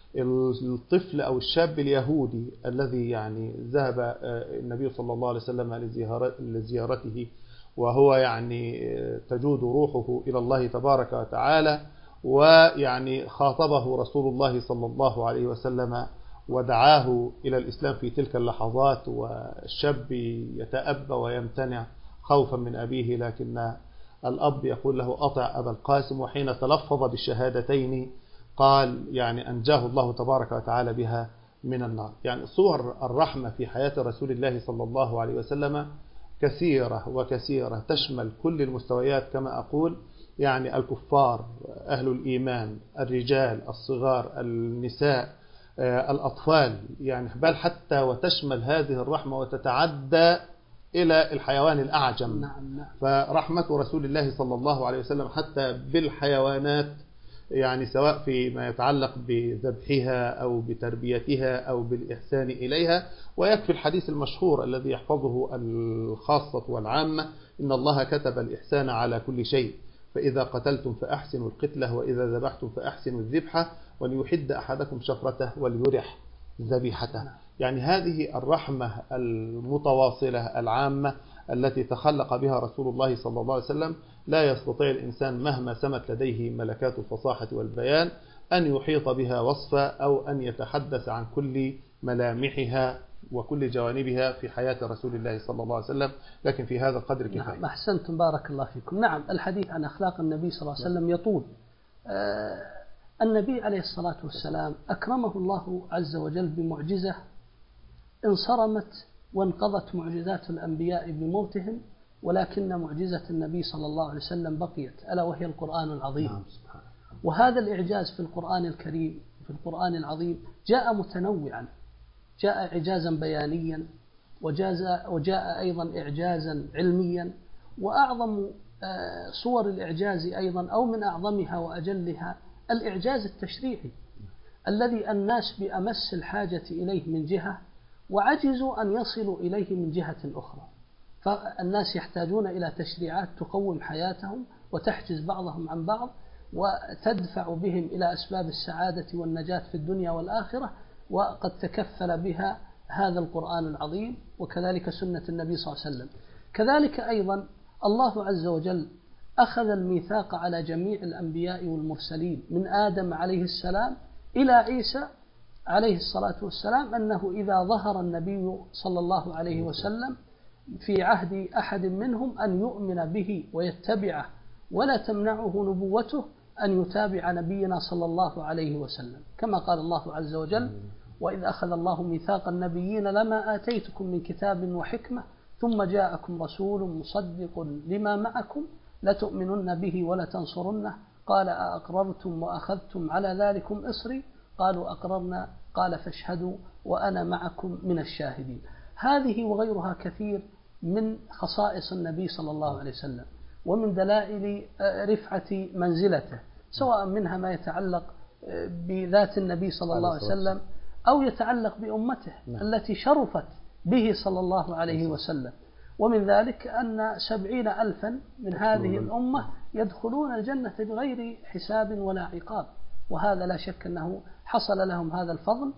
الطفل أو الشاب اليهودي الذي يعني ذهب النبي صلى الله عليه وسلم لزيارته وهو يعني تجود روحه إلى الله تبارك وتعالى، ويعني خاطبه رسول الله صلى الله عليه وسلم ودعاه إلى الإسلام في تلك اللحظات، والشاب يتأبى ويمتنع خوفا من أبيه، لكن الأب يقول له أطع أبا القاسم، وحين تلفظ بالشهادتين قال يعني أنجاه الله تبارك وتعالى بها من النار. يعني صور الرحمة في حياة رسول الله صلى الله عليه وسلم كثيرة وكثيرة تشمل كل المستويات كما أقول، يعني الكفار، أهل الإيمان، الرجال، الصغار، النساء، الأطفال، يعني بل حتى وتشمل هذه الرحمة وتتعدى إلى الحيوان الأعجم. نعم نعم. فرحمة رسول الله صلى الله عليه وسلم حتى بالحيوانات، يعني سواء فيما يتعلق بذبحها أو بتربيتها أو بالإحسان إليها. ويكفي الحديث المشهور الذي يحفظه الخاصة والعامة: إن الله كتب الإحسان على كل شيء، فإذا قتلتم فأحسنوا القتلة، وإذا ذبحتم فأحسنوا الذبحة، وليحد أحدكم شفرته وليرح ذبيحته. يعني هذه الرحمة المتواصلة العامة التي تخلق بها رسول الله صلى الله عليه وسلم لا يستطيع الإنسان مهما سمت لديه ملكات الفصاحة والبيان أن يحيط بها وصفا أو أن يتحدث عن كل ملامحها وكل جوانبها في حياة رسول الله صلى الله عليه وسلم، لكن في هذا القدر كفاية. نعم أحسنتم بارك الله فيكم. نعم الحديث عن أخلاق النبي صلى الله عليه وسلم يطول. آه النبي عليه الصلاة والسلام أكرمه الله عز وجل بمعجزة انصرمت وانقضت معجزات الأنبياء بموتهم، ولكن معجزة النبي صلى الله عليه وسلم بقيت، ألا وهي القرآن العظيم. وهذا الإعجاز في القرآن الكريم في القرآن العظيم جاء متنوعا، جاء إعجازا بيانيا، وجاء أيضا إعجازا علميا. وأعظم صور الإعجاز أيضا أو من أعظمها وأجلها الإعجاز التشريعي الذي الناس بأمس الحاجة إليه من جهة، وعجزوا أن يصلوا إليه من جهة أخرى. فالناس يحتاجون إلى تشريعات تقوم حياتهم وتحجز بعضهم عن بعض وتدفع بهم إلى أسباب السعادة والنجاة في الدنيا والآخرة، وقد تكفل بها هذا القرآن العظيم وكذلك سنة النبي صلى الله عليه وسلم. كذلك أيضا الله عز وجل أخذ الميثاق على جميع الأنبياء والمرسلين من آدم عليه السلام إلى عيسى عليه الصلاة والسلام أنه إذا ظهر النبي صلى الله عليه وسلم في عهد أحد منهم أن يؤمن به ويتبعه، ولا تمنعه نبوته أن يتابع نبينا صلى الله عليه وسلم، كما قال الله عز وجل: وإذ أخذ الله ميثاق النبيين لما آتيتكم من كتاب وحكمة ثم جاءكم رسول مصدق لما معكم لتؤمنن به ولتنصرنه قال أأقررتم وأخذتم على ذلكم إصري قالوا أقررنا قال فاشهدوا وأنا معكم من الشاهدين. هذه وغيرها كثير من خصائص النبي صلى الله عليه وسلم ومن دلائل رفعة منزلته، سواء منها ما يتعلق بذات النبي صلى الله عليه وسلم أو يتعلق بأمته التي شرفت به صلى الله عليه وسلم. ومن ذلك أن سبعين ألفا من هذه الأمة يدخلون الجنة بغير حساب ولا عقاب، وهذا لا شك أنه حصل لهم هذا الفضل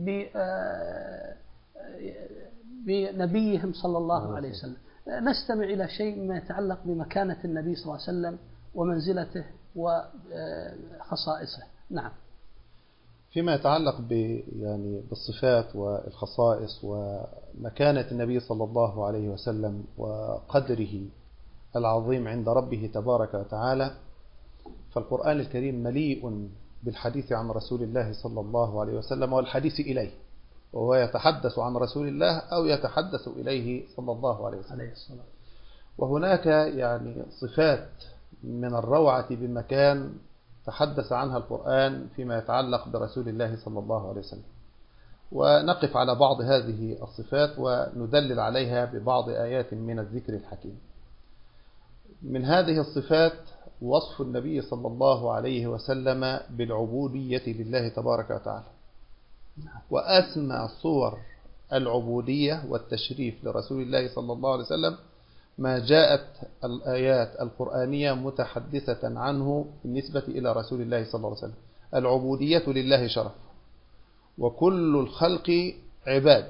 بنبيهم صلى الله عليه وسلم. نستمع إلى شيء مما يتعلق بمكانة النبي صلى الله عليه وسلم ومنزلته وخصائصه. نعم. فيما يتعلق ب يعني بالصفات والخصائص ومكانة النبي صلى الله عليه وسلم وقدره العظيم عند ربه تبارك وتعالى، فالقرآن الكريم مليء بالحديث عن رسول الله صلى الله عليه وسلم والحديث إليه، وهو يتحدث عن رسول الله أو يتحدث إليه صلى الله عليه وسلم. وهناك يعني صفات من الروعة بمكان تحدث عنها القرآن فيما يتعلق برسول الله صلى الله عليه وسلم، ونقف على بعض هذه الصفات وندلل عليها ببعض آيات من الذكر الحكيم. من هذه الصفات وصف النبي صلى الله عليه وسلم بالعبودية لله تبارك وتعالى، وأسمى صور العبودية والتشريف لرسول الله صلى الله عليه وسلم ما جاءت الآيات القرآنية متحدثة عنه بالنسبة إلى رسول الله صلى الله عليه وسلم. العبودية لله شرف، وكل الخلق عباد،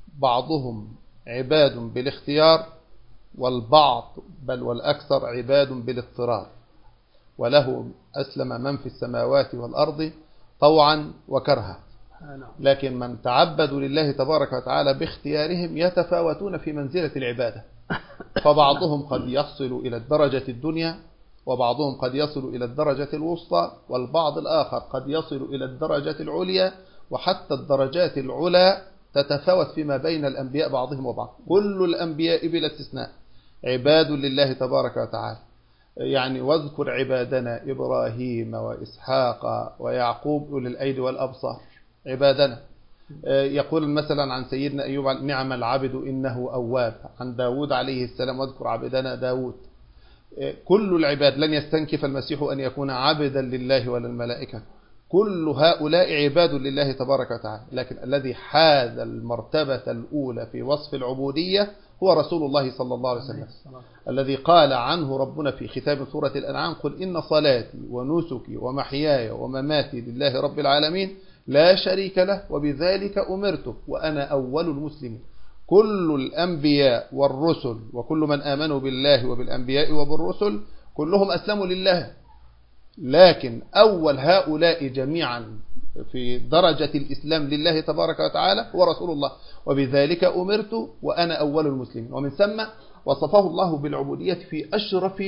بعضهم عباد بالاختيار والبعض بل والأكثر عباد بالاضطرار، وله أسلم من في السماوات والأرض طوعا وكرها. لكن من تعبدوا لله تبارك وتعالى باختيارهم يتفاوتون في منزلة العبادة، فبعضهم قد يصل إلى الدرجة الدنيا، وبعضهم قد يصل إلى الدرجة الوسطى، والبعض الآخر قد يصل إلى الدرجة العليا، وحتى الدرجات العلى تتفاوت فيما بين الأنبياء بعضهم وبعض. كل الأنبياء بلا استثناء عباد لله تبارك وتعالى. يعني واذكر عبادنا إبراهيم وإسحاق ويعقوب أولي الأيدي والأبصار، عبادنا. يقول مثلا عن سيدنا أيوب نعم العبد إنه أواب، عن داود عليه السلام واذكر عبدنا داود. كل العباد، لن يستنكف المسيح أن يكون عبدا لله ولا الملائكة، كل هؤلاء عباد لله تبارك وتعالى. لكن الذي حاز المرتبة الأولى في وصف العبودية هو رسول الله صلى الله عليه وسلم، الذي قال عنه ربنا في ختام سورة الأنعام قل إن صلاتي ونسكي ومحياي ومماتي لله رب العالمين لا شريك له وبذلك أمرت وأنا أول المسلمين. كل الأنبياء والرسل وكل من آمنوا بالله وبالأنبياء وبالرسل كلهم أسلموا لله، لكن أول هؤلاء جميعا في درجة الإسلام لله تبارك وتعالى هو رسول الله، وبذلك أمرت وأنا أول المسلمين. ومن ثم وصفه الله بالعبودية في أشرف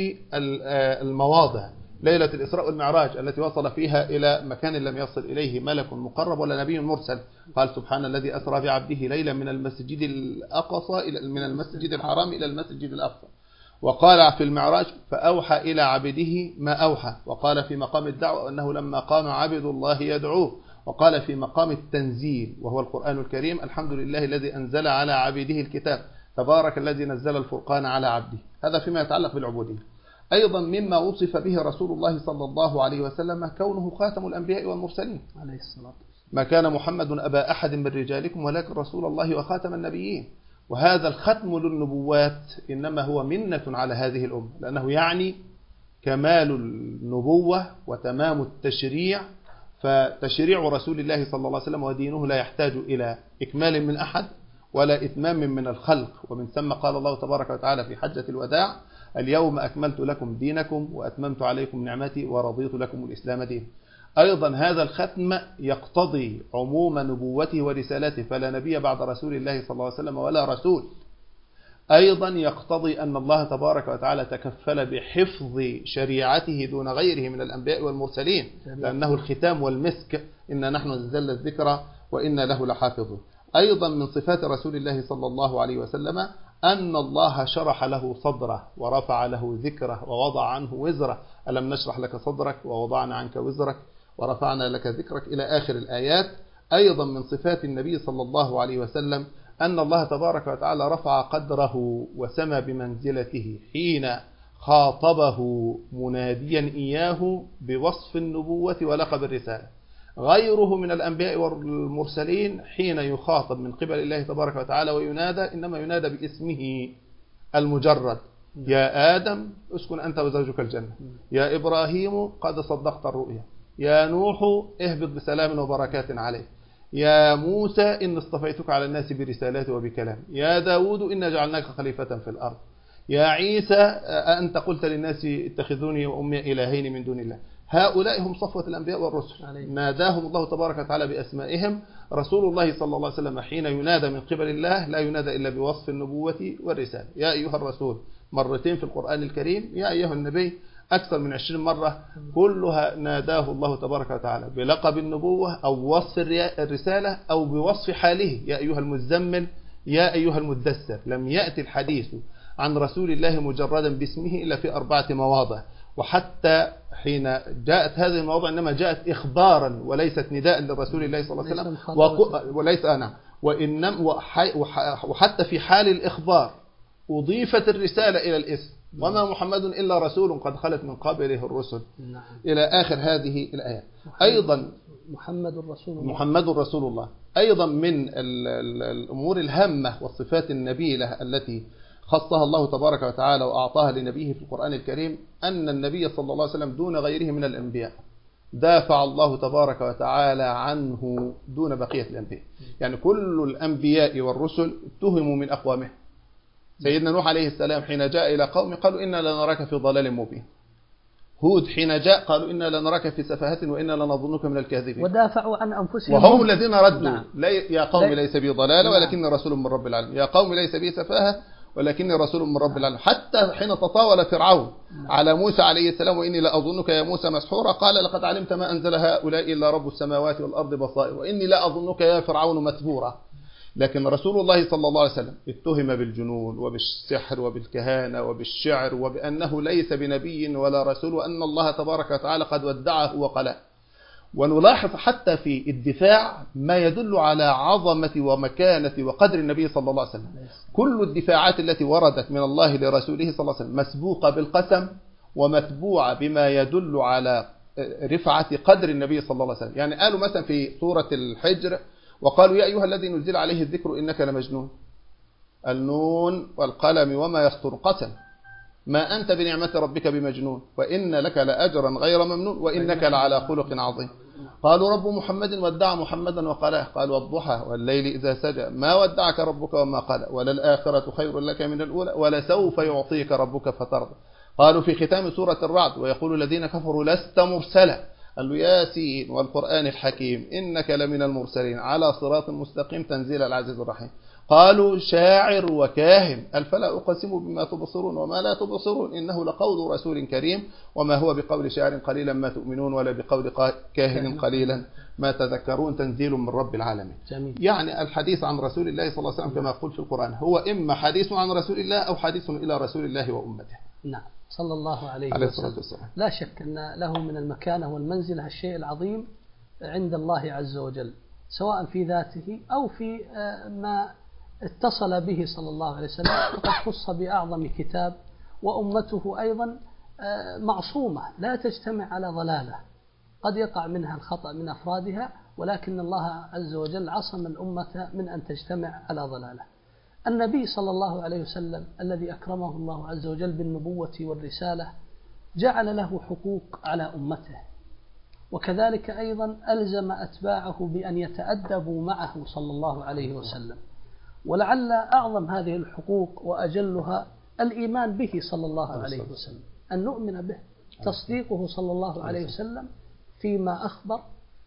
المواضع، ليلة الإسراء والمعراج التي وصل فيها إلى مكان لم يصل إليه ملك مقرب ولا نبي مرسل. قال سبحان الذي أسرى بعبده ليلا من المسجد الأقصى إلى من المسجد الحرام إلى المسجد الأقصى. وقال في المعراج فأوحى إلى عبده ما أوحى. وقال في مقام الدعوة أنه لما قام عبد الله يدعوه. وقال في مقام التنزيل وهو القرآن الكريم الحمد لله الذي أنزل على عبده الكتاب تبارك الذي نزل الفرقان على عبده. هذا فيما يتعلق بالعبودية. أيضا مما وصف به رسول الله صلى الله عليه وسلم كونه خاتم الأنبياء والمرسلين عليه الصلاة. ما كان محمد أبا أحد من رجالكم ولكن رسول الله وخاتم النبيين. وهذا الختم للنبوات إنما هو منة على هذه الأمة، لأنه يعني كمال النبوة وتمام التشريع. فتشريع رسول الله صلى الله عليه وسلم ودينه لا يحتاج إلى إكمال من أحد ولا إتمام من الخلق. ومن ثم قال الله تبارك وتعالى في حجة الوداع اليوم أكملت لكم دينكم وأتممت عليكم نعمتي ورضيت لكم الإسلام دين. أيضا هذا الختم يقتضي عموم نبوته ورسالته، فلا نبي بعد رسول الله صلى الله عليه وسلم ولا رسول. أيضا يقتضي أن الله تبارك وتعالى تكفل بحفظ شريعته دون غيره من الأنبياء والمرسلين، لأنه الختام والمسك إنا نحن نزلنا الذكر وإنا له لحافظون. أيضا من صفات رسول الله صلى الله عليه وسلم أن الله شرح له صدره ورفع له ذكره ووضع عنه وزره. ألم نشرح لك صدرك ووضعنا عنك وزرك ورفعنا لك ذكرك إلى آخر الآيات. أيضا من صفات النبي صلى الله عليه وسلم أن الله تبارك وتعالى رفع قدره وسمى بمنزلته حين خاطبه مناديا إياه بوصف النبوة ولقب الرسالة. غيره من الأنبياء والمرسلين حين يخاطب من قبل الله تبارك وتعالى وينادى إنما ينادى باسمه المجرد، يا آدم اسكن أنت وزوجك الجنة، يا إبراهيم قد صدقت الرؤيا، يا نوح اهبط بسلام وبركات عليه، يا موسى إن اصطفيتك على الناس برسالاتي وبكلام، يا داود إن جعلناك خليفة في الأرض، يا عيسى أنت قلت للناس اتخذوني وأمي إلهين من دون الله. هؤلاء هم صفوة الأنبياء والرسل، ناداهم الله تبارك وتعالى بأسمائهم. رسول الله صلى الله عليه وسلم حين ينادى من قبل الله لا ينادى إلا بوصف النبوة والرسالة. يا أيها الرسول مرتين في القرآن الكريم، يا أيها النبي أكثر من عشرين مرة، كلها ناداه الله تبارك وتعالى بلقب النبوة أو وصف الرسالة أو بوصف حاله، يا أيها المزمل، يا أيها المدثر. لم يأتي الحديث عن رسول الله مجردا باسمه إلا في أربعة مواضع، وحتى حين جاءت هذه المواضع إنما جاءت إخبارا وليست نداء للرسول الله صلى الله عليه وسلم، وليس أنا وإنما وحتى في حال الإخبار أضيفت الرسالة إلى الاسم، وما محمد إلا رسول قد خلت من قبله الرسل إلى آخر هذه الآيات. أيضا محمد رسول الله محمد رسول الله. أيضا من الأمور الهامة والصفات النبيلة التي خصها الله تبارك وتعالى وأعطاها لنبيه في القرآن الكريم أن النبي صلى الله عليه وسلم دون غيره من الأنبياء دافع الله تبارك وتعالى عنه دون بقية الأنبياء. يعني كل الأنبياء والرسل اتهموا من أقوامهم. سيدنا نوح عليه السلام حين جاء إلى قوم قالوا إنا لنراك في ضلال مبين. هود حين جاء قالوا إنا لنراك في سفاهة وإنا لنظنك من الكاذبين. ودافعوا عن أنفسهم وهم الذين ردوا. نعم. يا قوم لي... ليس بي ضلالة نعم. ولكني رسول من رب العالمين. يا قوم ليس بي سفاهة ولكني رسول من رب العالمين. حتى حين تطاول فرعون نعم. على موسى عليه السلام وإني لأظنك يا موسى مسحورا قال لقد علمت ما أنزل هؤلاء إلا رب السماوات والأرض بصائر وإني لأظنك يا فرعون مثبورا. لكن رسول الله صلى الله عليه وسلم اتهم بالجنون وبالسحر وبالكهانة وبالشعر وبأنه ليس بنبي ولا رسول وأن الله تبارك وتعالى قد ودعه وقلاه. ونلاحظ حتى في الدفاع ما يدل على عظمة ومكانة وقدر النبي صلى الله عليه وسلم. كل الدفاعات التي وردت من الله لرسوله صلى الله عليه وسلم مسبوقة بالقسم ومتبوعة بما يدل على رفعة قدر النبي صلى الله عليه وسلم. يعني قالوا مثلا في سورة الحجر وقالوا يا أيها الذي نزل عليه الذكر إنك لمجنون. النون والقلم وما يسطر قسم ما أنت بنعمة ربك بمجنون وإن لك لأجرا غير ممنون وإنك لعلى خلق عظيم. قالوا رب محمد ودع محمدا وقلاه. قالوا والضحى والليل إذا سجى ما ودعك ربك وما قلى وللآخرة خير لك من الأولى ولسوف يعطيك ربك فترضى. قالوا في ختام سورة الرعد ويقول الذين كفروا لست مرسلا. قال له ياسين والقرآن الحكيم إنك لمن المرسلين على صراط مستقيم تنزيل العزيز الرحيم. قالوا شاعر وكاهن. قال فلا أقسم بما تبصرون وما لا تبصرون إنه لقول رسول كريم وما هو بقول شاعر قليلا ما تؤمنون ولا بقول كاهن قليلا ما تذكرون تنزيل من رب العالمين. جميل. يعني الحديث عن رسول الله صلى الله عليه وسلم كما يقول في القرآن هو إما حديث عن رسول الله أو حديث إلى رسول الله وأمته. نعم صلى الله عليه, عليه وسلم. وسلم. لا شك أن له من المكانة والمنزلة الشيء العظيم عند الله عز وجل سواء في ذاته أو في ما اتصل به صلى الله عليه وسلم. فقد خص بأعظم كتاب وأمته أيضا معصومة لا تجتمع على ضلالة قد يقع منها الخطأ من أفرادها ولكن الله عز وجل عصم الأمة من أن تجتمع على ضلالة. النبي صلى الله عليه وسلم الذي أكرمه الله عز وجل بالنبوة والرسالة جعل له حقوق على أمته وكذلك أيضا ألزم أتباعه بأن يتأدبوا معه صلى الله عليه وسلم. ولعل أعظم هذه الحقوق وأجلها الإيمان به صلى الله عليه وسلم أن نؤمن به تصديقه صلى الله عليه وسلم فيما أخبر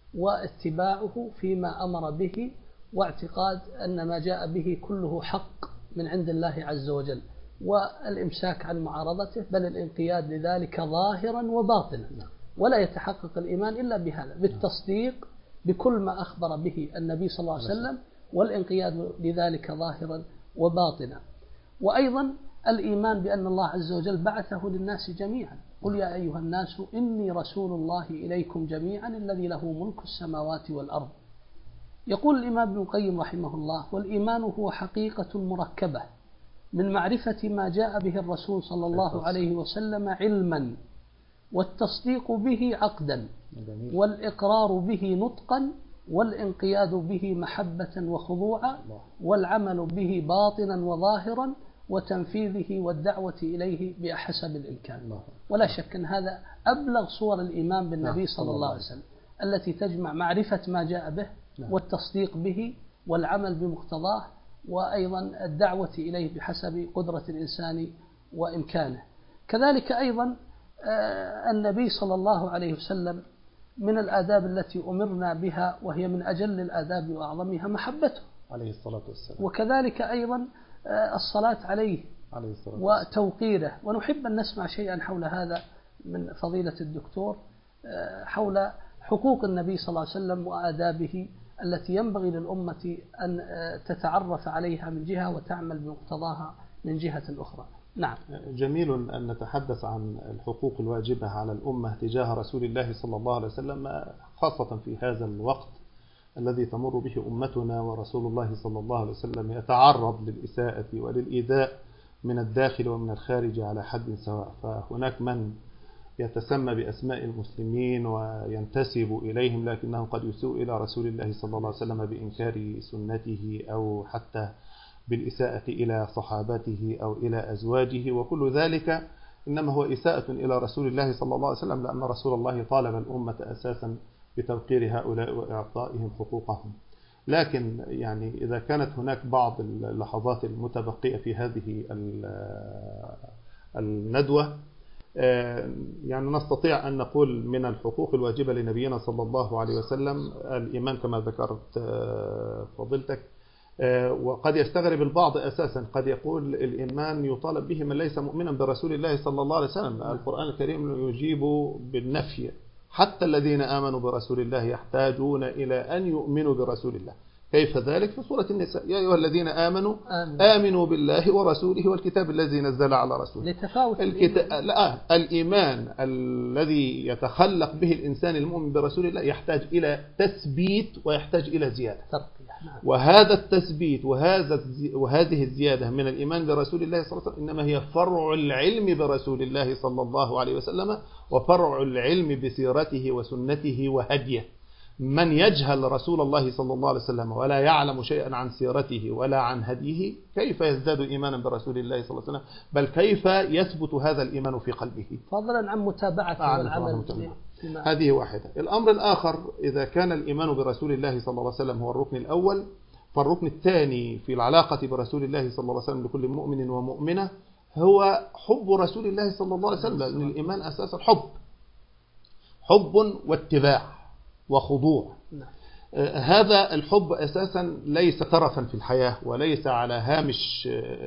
واتباعه فيما أمر به واعتقاد أن ما جاء به كله حق من عند الله عز وجل والإمساك عن معارضته بل الانقياد لذلك ظاهرا وباطنا. ولا يتحقق الإيمان إلا بهذا بالتصديق بكل ما أخبر به النبي صلى الله عليه وسلم والانقياد لذلك ظاهرا وباطنا. وأيضا الإيمان بأن الله عز وجل بعثه للناس جميعا. قل يا أيها الناس إني رسول الله إليكم جميعا الذي له ملك السماوات والأرض. يقول الإمام ابن القيم رحمه الله والإيمان هو حقيقة مركبة من معرفة ما جاء به الرسول صلى الله عليه وسلم علما والتصديق به عقدا والإقرار به نطقا والانقياد به محبة وخضوعا والعمل به باطنا وظاهرا وتنفيذه والدعوة إليه بحسب الإمكان. ولا شك أن هذا أبلغ صور الإيمان بالنبي صلى الله عليه وسلم التي تجمع معرفة ما جاء به والتصديق به والعمل بمقتضاه وأيضا الدعوة إليه بحسب قدرة الإنسان وإمكانه. كذلك أيضا النبي صلى الله عليه وسلم من الآداب التي أمرنا بها وهي من أجل الآداب وأعظمها محبته عليه الصلاة والسلام وكذلك أيضا الصلاة عليه, عليه الصلاة والسلام وتوقيره. ونحب أن نسمع شيئا حول هذا من فضيلة الدكتور حول حقوق النبي صلى الله عليه وسلم وآدابه التي ينبغي للأمة أن تتعرف عليها من جهة وتعمل بمقتضاها من جهة أخرى. نعم. جميل أن نتحدث عن الحقوق الواجبة على الأمة تجاه رسول الله صلى الله عليه وسلم خاصة في هذا الوقت الذي تمر به أمتنا ورسول الله صلى الله عليه وسلم يتعرض للإساءة وللإيذاء من الداخل ومن الخارج على حد سواء. فهناك من يتسمى بأسماء المسلمين وينتسب إليهم لكنه قد يسوء إلى رسول الله صلى الله عليه وسلم بإنكار سنته أو حتى بالإساءة إلى صحابته أو إلى أزواجه وكل ذلك إنما هو إساءة إلى رسول الله صلى الله عليه وسلم، لأن رسول الله طالب الأمة أساسا بتوقير هؤلاء وإعطائهم حقوقهم. لكن يعني إذا كانت هناك بعض اللحظات المتبقية في هذه الندوة، يعني نستطيع أن نقول من الحقوق الواجبة لنبينا صلى الله عليه وسلم الإيمان كما ذكرت فضيلتك. وقد يستغرب البعض أساسا، قد يقول الإيمان يطالب به من ليس مؤمنا برسول الله صلى الله عليه وسلم. القرآن الكريم يجيب بالنفي، حتى الذين آمنوا برسول الله يحتاجون إلى أن يؤمنوا برسول الله. كيف ذلك؟ في سورة النساء: يا أيها الذين آمنوا آمين. آمنوا بالله ورسوله والكتاب الذي نزل على رسوله. لتفاوت الكتا... لا الإيمان الذي يتخلق به الإنسان المؤمن برسول الله يحتاج إلى تثبيت ويحتاج إلى زيادة، وهذا التثبيت وهذا وهذه الزيادة من الإيمان برسول الله صلى الله عليه وسلم إنما هي فرع العلم برسول الله صلى الله عليه وسلم، وفرع العلم بسيرته وسنته وهديه. من يجهل رسول الله صلى الله عليه وسلم ولا يعلم شيئا عن سيرته ولا عن هديه، كيف يزداد إيمانا برسول الله صلى الله عليه وسلم؟ بل كيف يثبت هذا الإيمان في قلبه، فضلا عن متابعته والعمل. هذه واحدة. الأمر الآخر: إذا كان الإيمان برسول الله صلى الله عليه وسلم هو الركن الأول، فالركن الثاني في العلاقة برسول الله صلى الله عليه وسلم لكل مؤمن ومؤمنة هو حب رسول الله صلى الله عليه وسلم، لأن الإيمان أساس الحب، حب واتباع وخضوع. هذا الحب أساسا ليس ترفا في الحياة وليس على هامش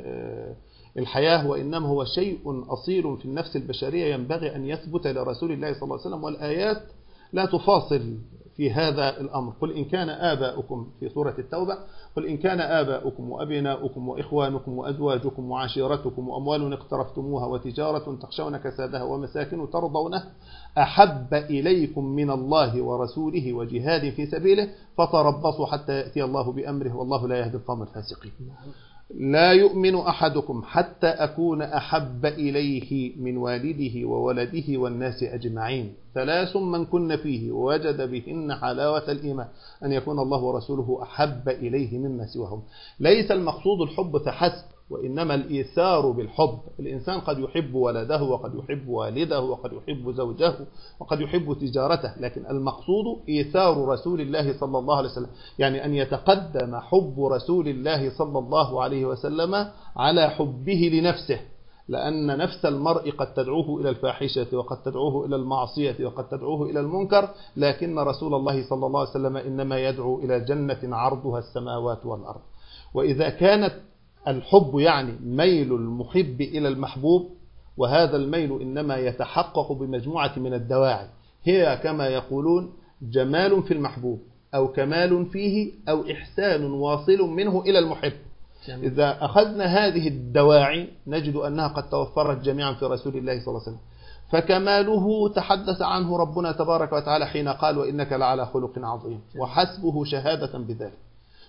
الحياة، وإنما هو شيء أصيل في النفس البشرية ينبغي أن يثبت لرسول الله صلى الله عليه وسلم، والآيات لا تفاصل في هذا الأمر. قل إن كان آباؤكم في سورة التوبة، قل إن كان آباؤكم وأبناؤكم وإخوانكم وأزواجكم وعشيرتكم وأموال اقترفتموها وتجارة تخشون كسادها ومساكن ترضونها أحب إليكم من الله ورسوله وجهاد في سبيله فتربصوا حتى يأتي الله بأمره والله لا يهدي القوم الفاسقين. لا يؤمن أحدكم حتى أكون أحب إليه من والده وولده والناس أجمعين، ثلاث من كن فيه ووجد بهن حلاوة الإيمان أن يكون الله ورسوله أحب إليه مما سواهم. ليس المقصود الحب فحسب، وإنما الإيثار بالحب. الإنسان قد يحب ولده وقد يحب والده وقد يحب زوجه وقد يحب تجارته، لكن المقصود إيثار رسول الله صلى الله عليه وسلم، يعني أن يتقدم حب رسول الله صلى الله عليه وسلم على حبه لنفسه، لأن نفس المرء قد تدعوه إلى الفاحشة وقد تدعوه إلى المعصية وقد تدعوه إلى المنكر، لكن رسول الله صلى الله عليه وسلم إنما يدعو إلى جنة عرضها السماوات والأرض. وإذا كانت الحب يعني ميل المحب إلى المحبوب، وهذا الميل إنما يتحقق بمجموعة من الدواعي، هي كما يقولون جمال في المحبوب أو كمال فيه أو إحسان واصل منه إلى المحب. إذا أخذنا هذه الدواعي نجد أنها قد توفرت جميعا في رسول الله صلى الله عليه وسلم. فكماله تحدث عنه ربنا تبارك وتعالى حين قال وإنك لعلى خلق عظيم، وحسبه شهادة بذلك.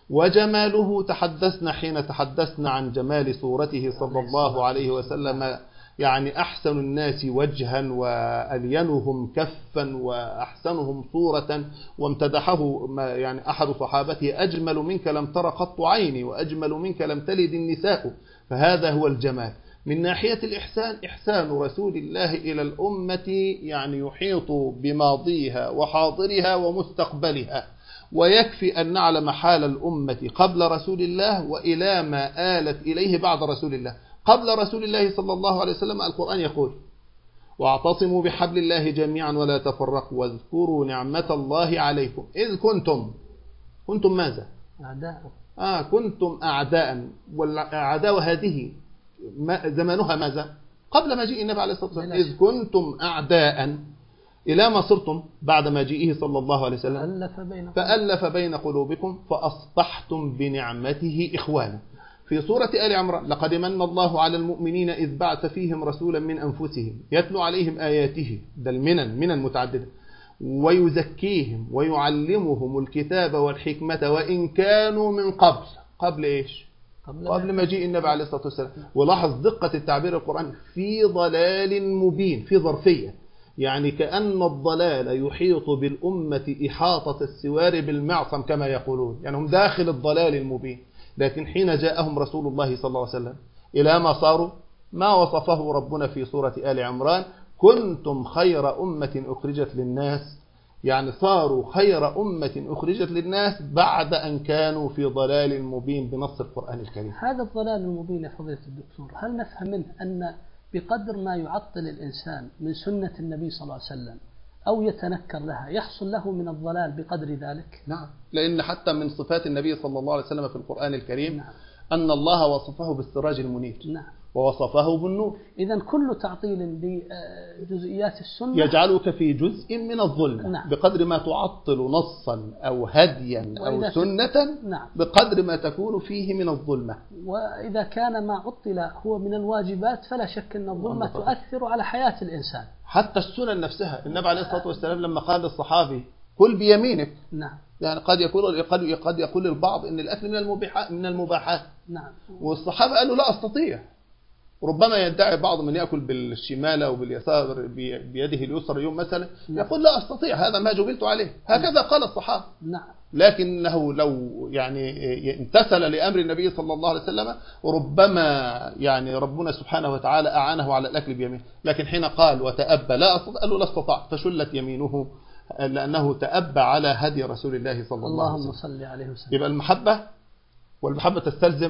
وجماله تحدثنا حين تحدثنا عن جمال صورته صلى الله عليه وسلم، يعني أحسن الناس وجها وألينهم كفا وأحسنهم صورة، وامتدحه يعني أحد صحابته: أجمل منك لم تر قط عيني وأجمل منك لم تلد النساء. فهذا هو الجمال. من ناحية الإحسان، إحسان رسول الله إلى الأمة يعني يحيط بماضيها وحاضرها ومستقبلها، ويكفي أن نعلم حال الأمة قبل رسول الله وإلى ما آلت إليه بعد رسول الله. قبل رسول الله صلى الله عليه وسلم القرآن يقول: واعتصموا بحبل الله جميعا ولا تفرقوا واذكروا نعمة الله عليكم إذ كنتم كنتم ماذا؟ أعداء. آه كنتم أعداء. والعداوة هذه زمانها ماذا؟ قبل مجيء النبي عليه الصلاة والسلام. إذ كنتم أعداء إلى ما صرتم بعد مجيئه صلى الله عليه وسلم فألف بين قلوبكم فأصبحتم بنعمته إخوانا. في سورة آل عمران: لقد من الله على المؤمنين إذ بعث فيهم رسولا من أنفسهم يتلو عليهم آياته، ده المنن منن متعددة، ويزكيهم ويعلمهم الكتاب والحكمة وإن كانوا من قبل قبل إيش؟ قبل, قبل مجيء النبي عليه الصلاة والسلام. ولاحظ دقة التعبير القرآني: في ضلال مبين، في ظرفية، يعني كأن الضلال يحيط بالأمة إحاطة السوار بالمعصم كما يقولون، يعني هم داخل الضلال المبين. لكن حين جاءهم رسول الله صلى الله عليه وسلم إلى ما صاروا ما وصفه ربنا في سورة آل عمران: كنتم خير أمة أخرجت للناس، يعني صاروا خير أمة أخرجت للناس بعد أن كانوا في ضلال مبين بنص القرآن الكريم. هذا الضلال المبين يا فضيلة الدكتور، هل نفهم منه أن بقدر ما يعطل الإنسان من سنة النبي صلى الله عليه وسلم أو يتنكر لها يحصل له من الضلال بقدر ذلك؟ نعم، لأن حتى من صفات النبي صلى الله عليه وسلم في القرآن الكريم نعم. أن الله وصفه بالسراج المنير. نعم. ووصفه بالنور. إذن كل تعطيل بجزئيات السنة يجعلك في جزء من الظلم. نعم. بقدر ما تعطل نصا أو هديا أو سنة. نعم. بقدر ما تكون فيه من الظلمة. وإذا كان ما عطل هو من الواجبات فلا شك أن الظلمة تؤثر على حياة الإنسان. حتى السنن نفسها، النبي عليه الصلاة والسلام لما قال للصحابي: كل بيمينك. نعم. يعني قد يقول قد قد يقول البعض إن الأكل من المباحات من المباحات. نعم. والصحابة قالوا: لا أستطيع. ربما يدعي بعض من يأكل بالشمال أو باليسار بيده اليسرى يوم مثلا، يقول: لا أستطيع، هذا ما جبلت عليه. هكذا قال الصحابة. نعم. لكنه لو يعني امتثل لأمر النبي صلى الله عليه وسلم ربما يعني ربنا سبحانه وتعالى أعانه على الأكل بيمينه. لكن حين قال وتأبى لا أستطاع، قال له: لا استطاع، فشلت يمينه لأنه تأبى على هدي رسول الله صلى الله عليه وسلم. اللهم صل عليه وسلم. يبقى المحبة، والمحبة تستلزم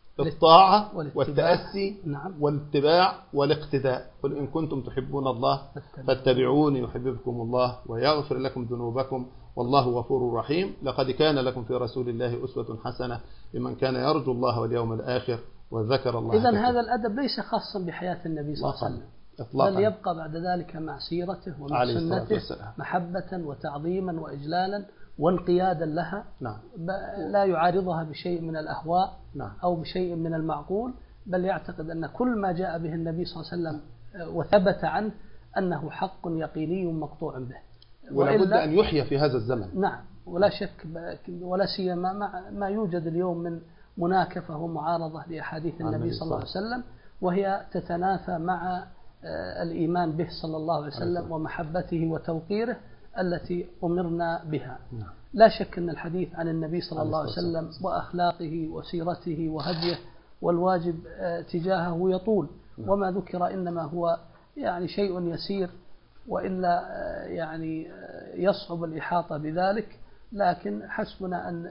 الطاعة والتأسي. نعم. والاتباع والاقتداء. قل إن كنتم تحبون الله فاتبعوني يحببكم الله ويغفر لكم ذنوبكم والله غفور رحيم. لقد كان لكم في رسول الله أسوة حسنة لمن كان يرجو الله واليوم الآخر وذكر الله. إذن هذا الأدب ليس خاصا بحياة النبي صلى الله عليه وسلم، بل يبقى بعد ذلك مع سيرته ومع سنته محبة وتعظيما وإجلالا وانقيادا لها. نعم. لا يعارضها بشيء من الأهواء. نعم. أو بشيء من المعقول، بل يعتقد أن كل ما جاء به النبي صلى الله عليه وسلم وثبت عنه أنه حق يقيني مقطوع به، ولا بد أن يحيى في هذا الزمن. نعم، ولا شك، ولا سيما ما يوجد اليوم من مناكفة ومعارضة لأحاديث النبي صلى الله عليه وسلم، وهي تتنافى مع الإيمان به صلى الله عليه وسلم ومحبته وتوقيره التي أمرنا بها. لا شك أن الحديث عن النبي صلى الله عليه وسلم وأخلاقه وسيرته وهديه والواجب تجاهه يطول، وما ذكر إنما هو يعني شيء يسير، وإلا يعني يصعب الإحاطة بذلك. لكن حسبنا أن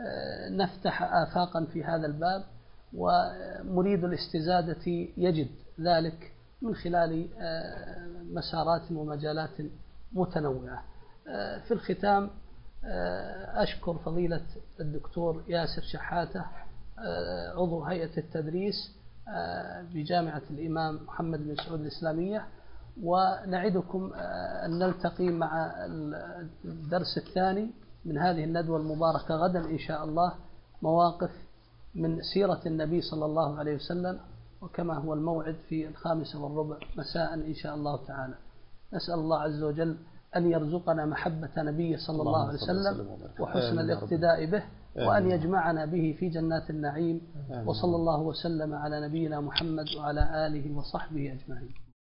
نفتح آفاقا في هذا الباب، ومريد الاستزادة يجد ذلك من خلال مسارات ومجالات متنوعة. في الختام أشكر فضيلة الدكتور ياسر شحاتة عضو هيئة التدريس بجامعة الإمام محمد بن سعود الإسلامية، ونعدكم أن نلتقي مع الدرس الثاني من هذه الندوة المباركة غدا إن شاء الله، مواقف من سيرة النبي صلى الله عليه وسلم، وكما هو الموعد في الخامسة والربع مساء إن شاء الله تعالى. نسأل الله عز وجل أن يرزقنا محبة نبيه صلى الله عليه وسلم وحسن الاقتداء به، وأن يجمعنا به في جنات النعيم. وصلى الله وسلم على نبينا محمد وعلى آله وصحبه أجمعين.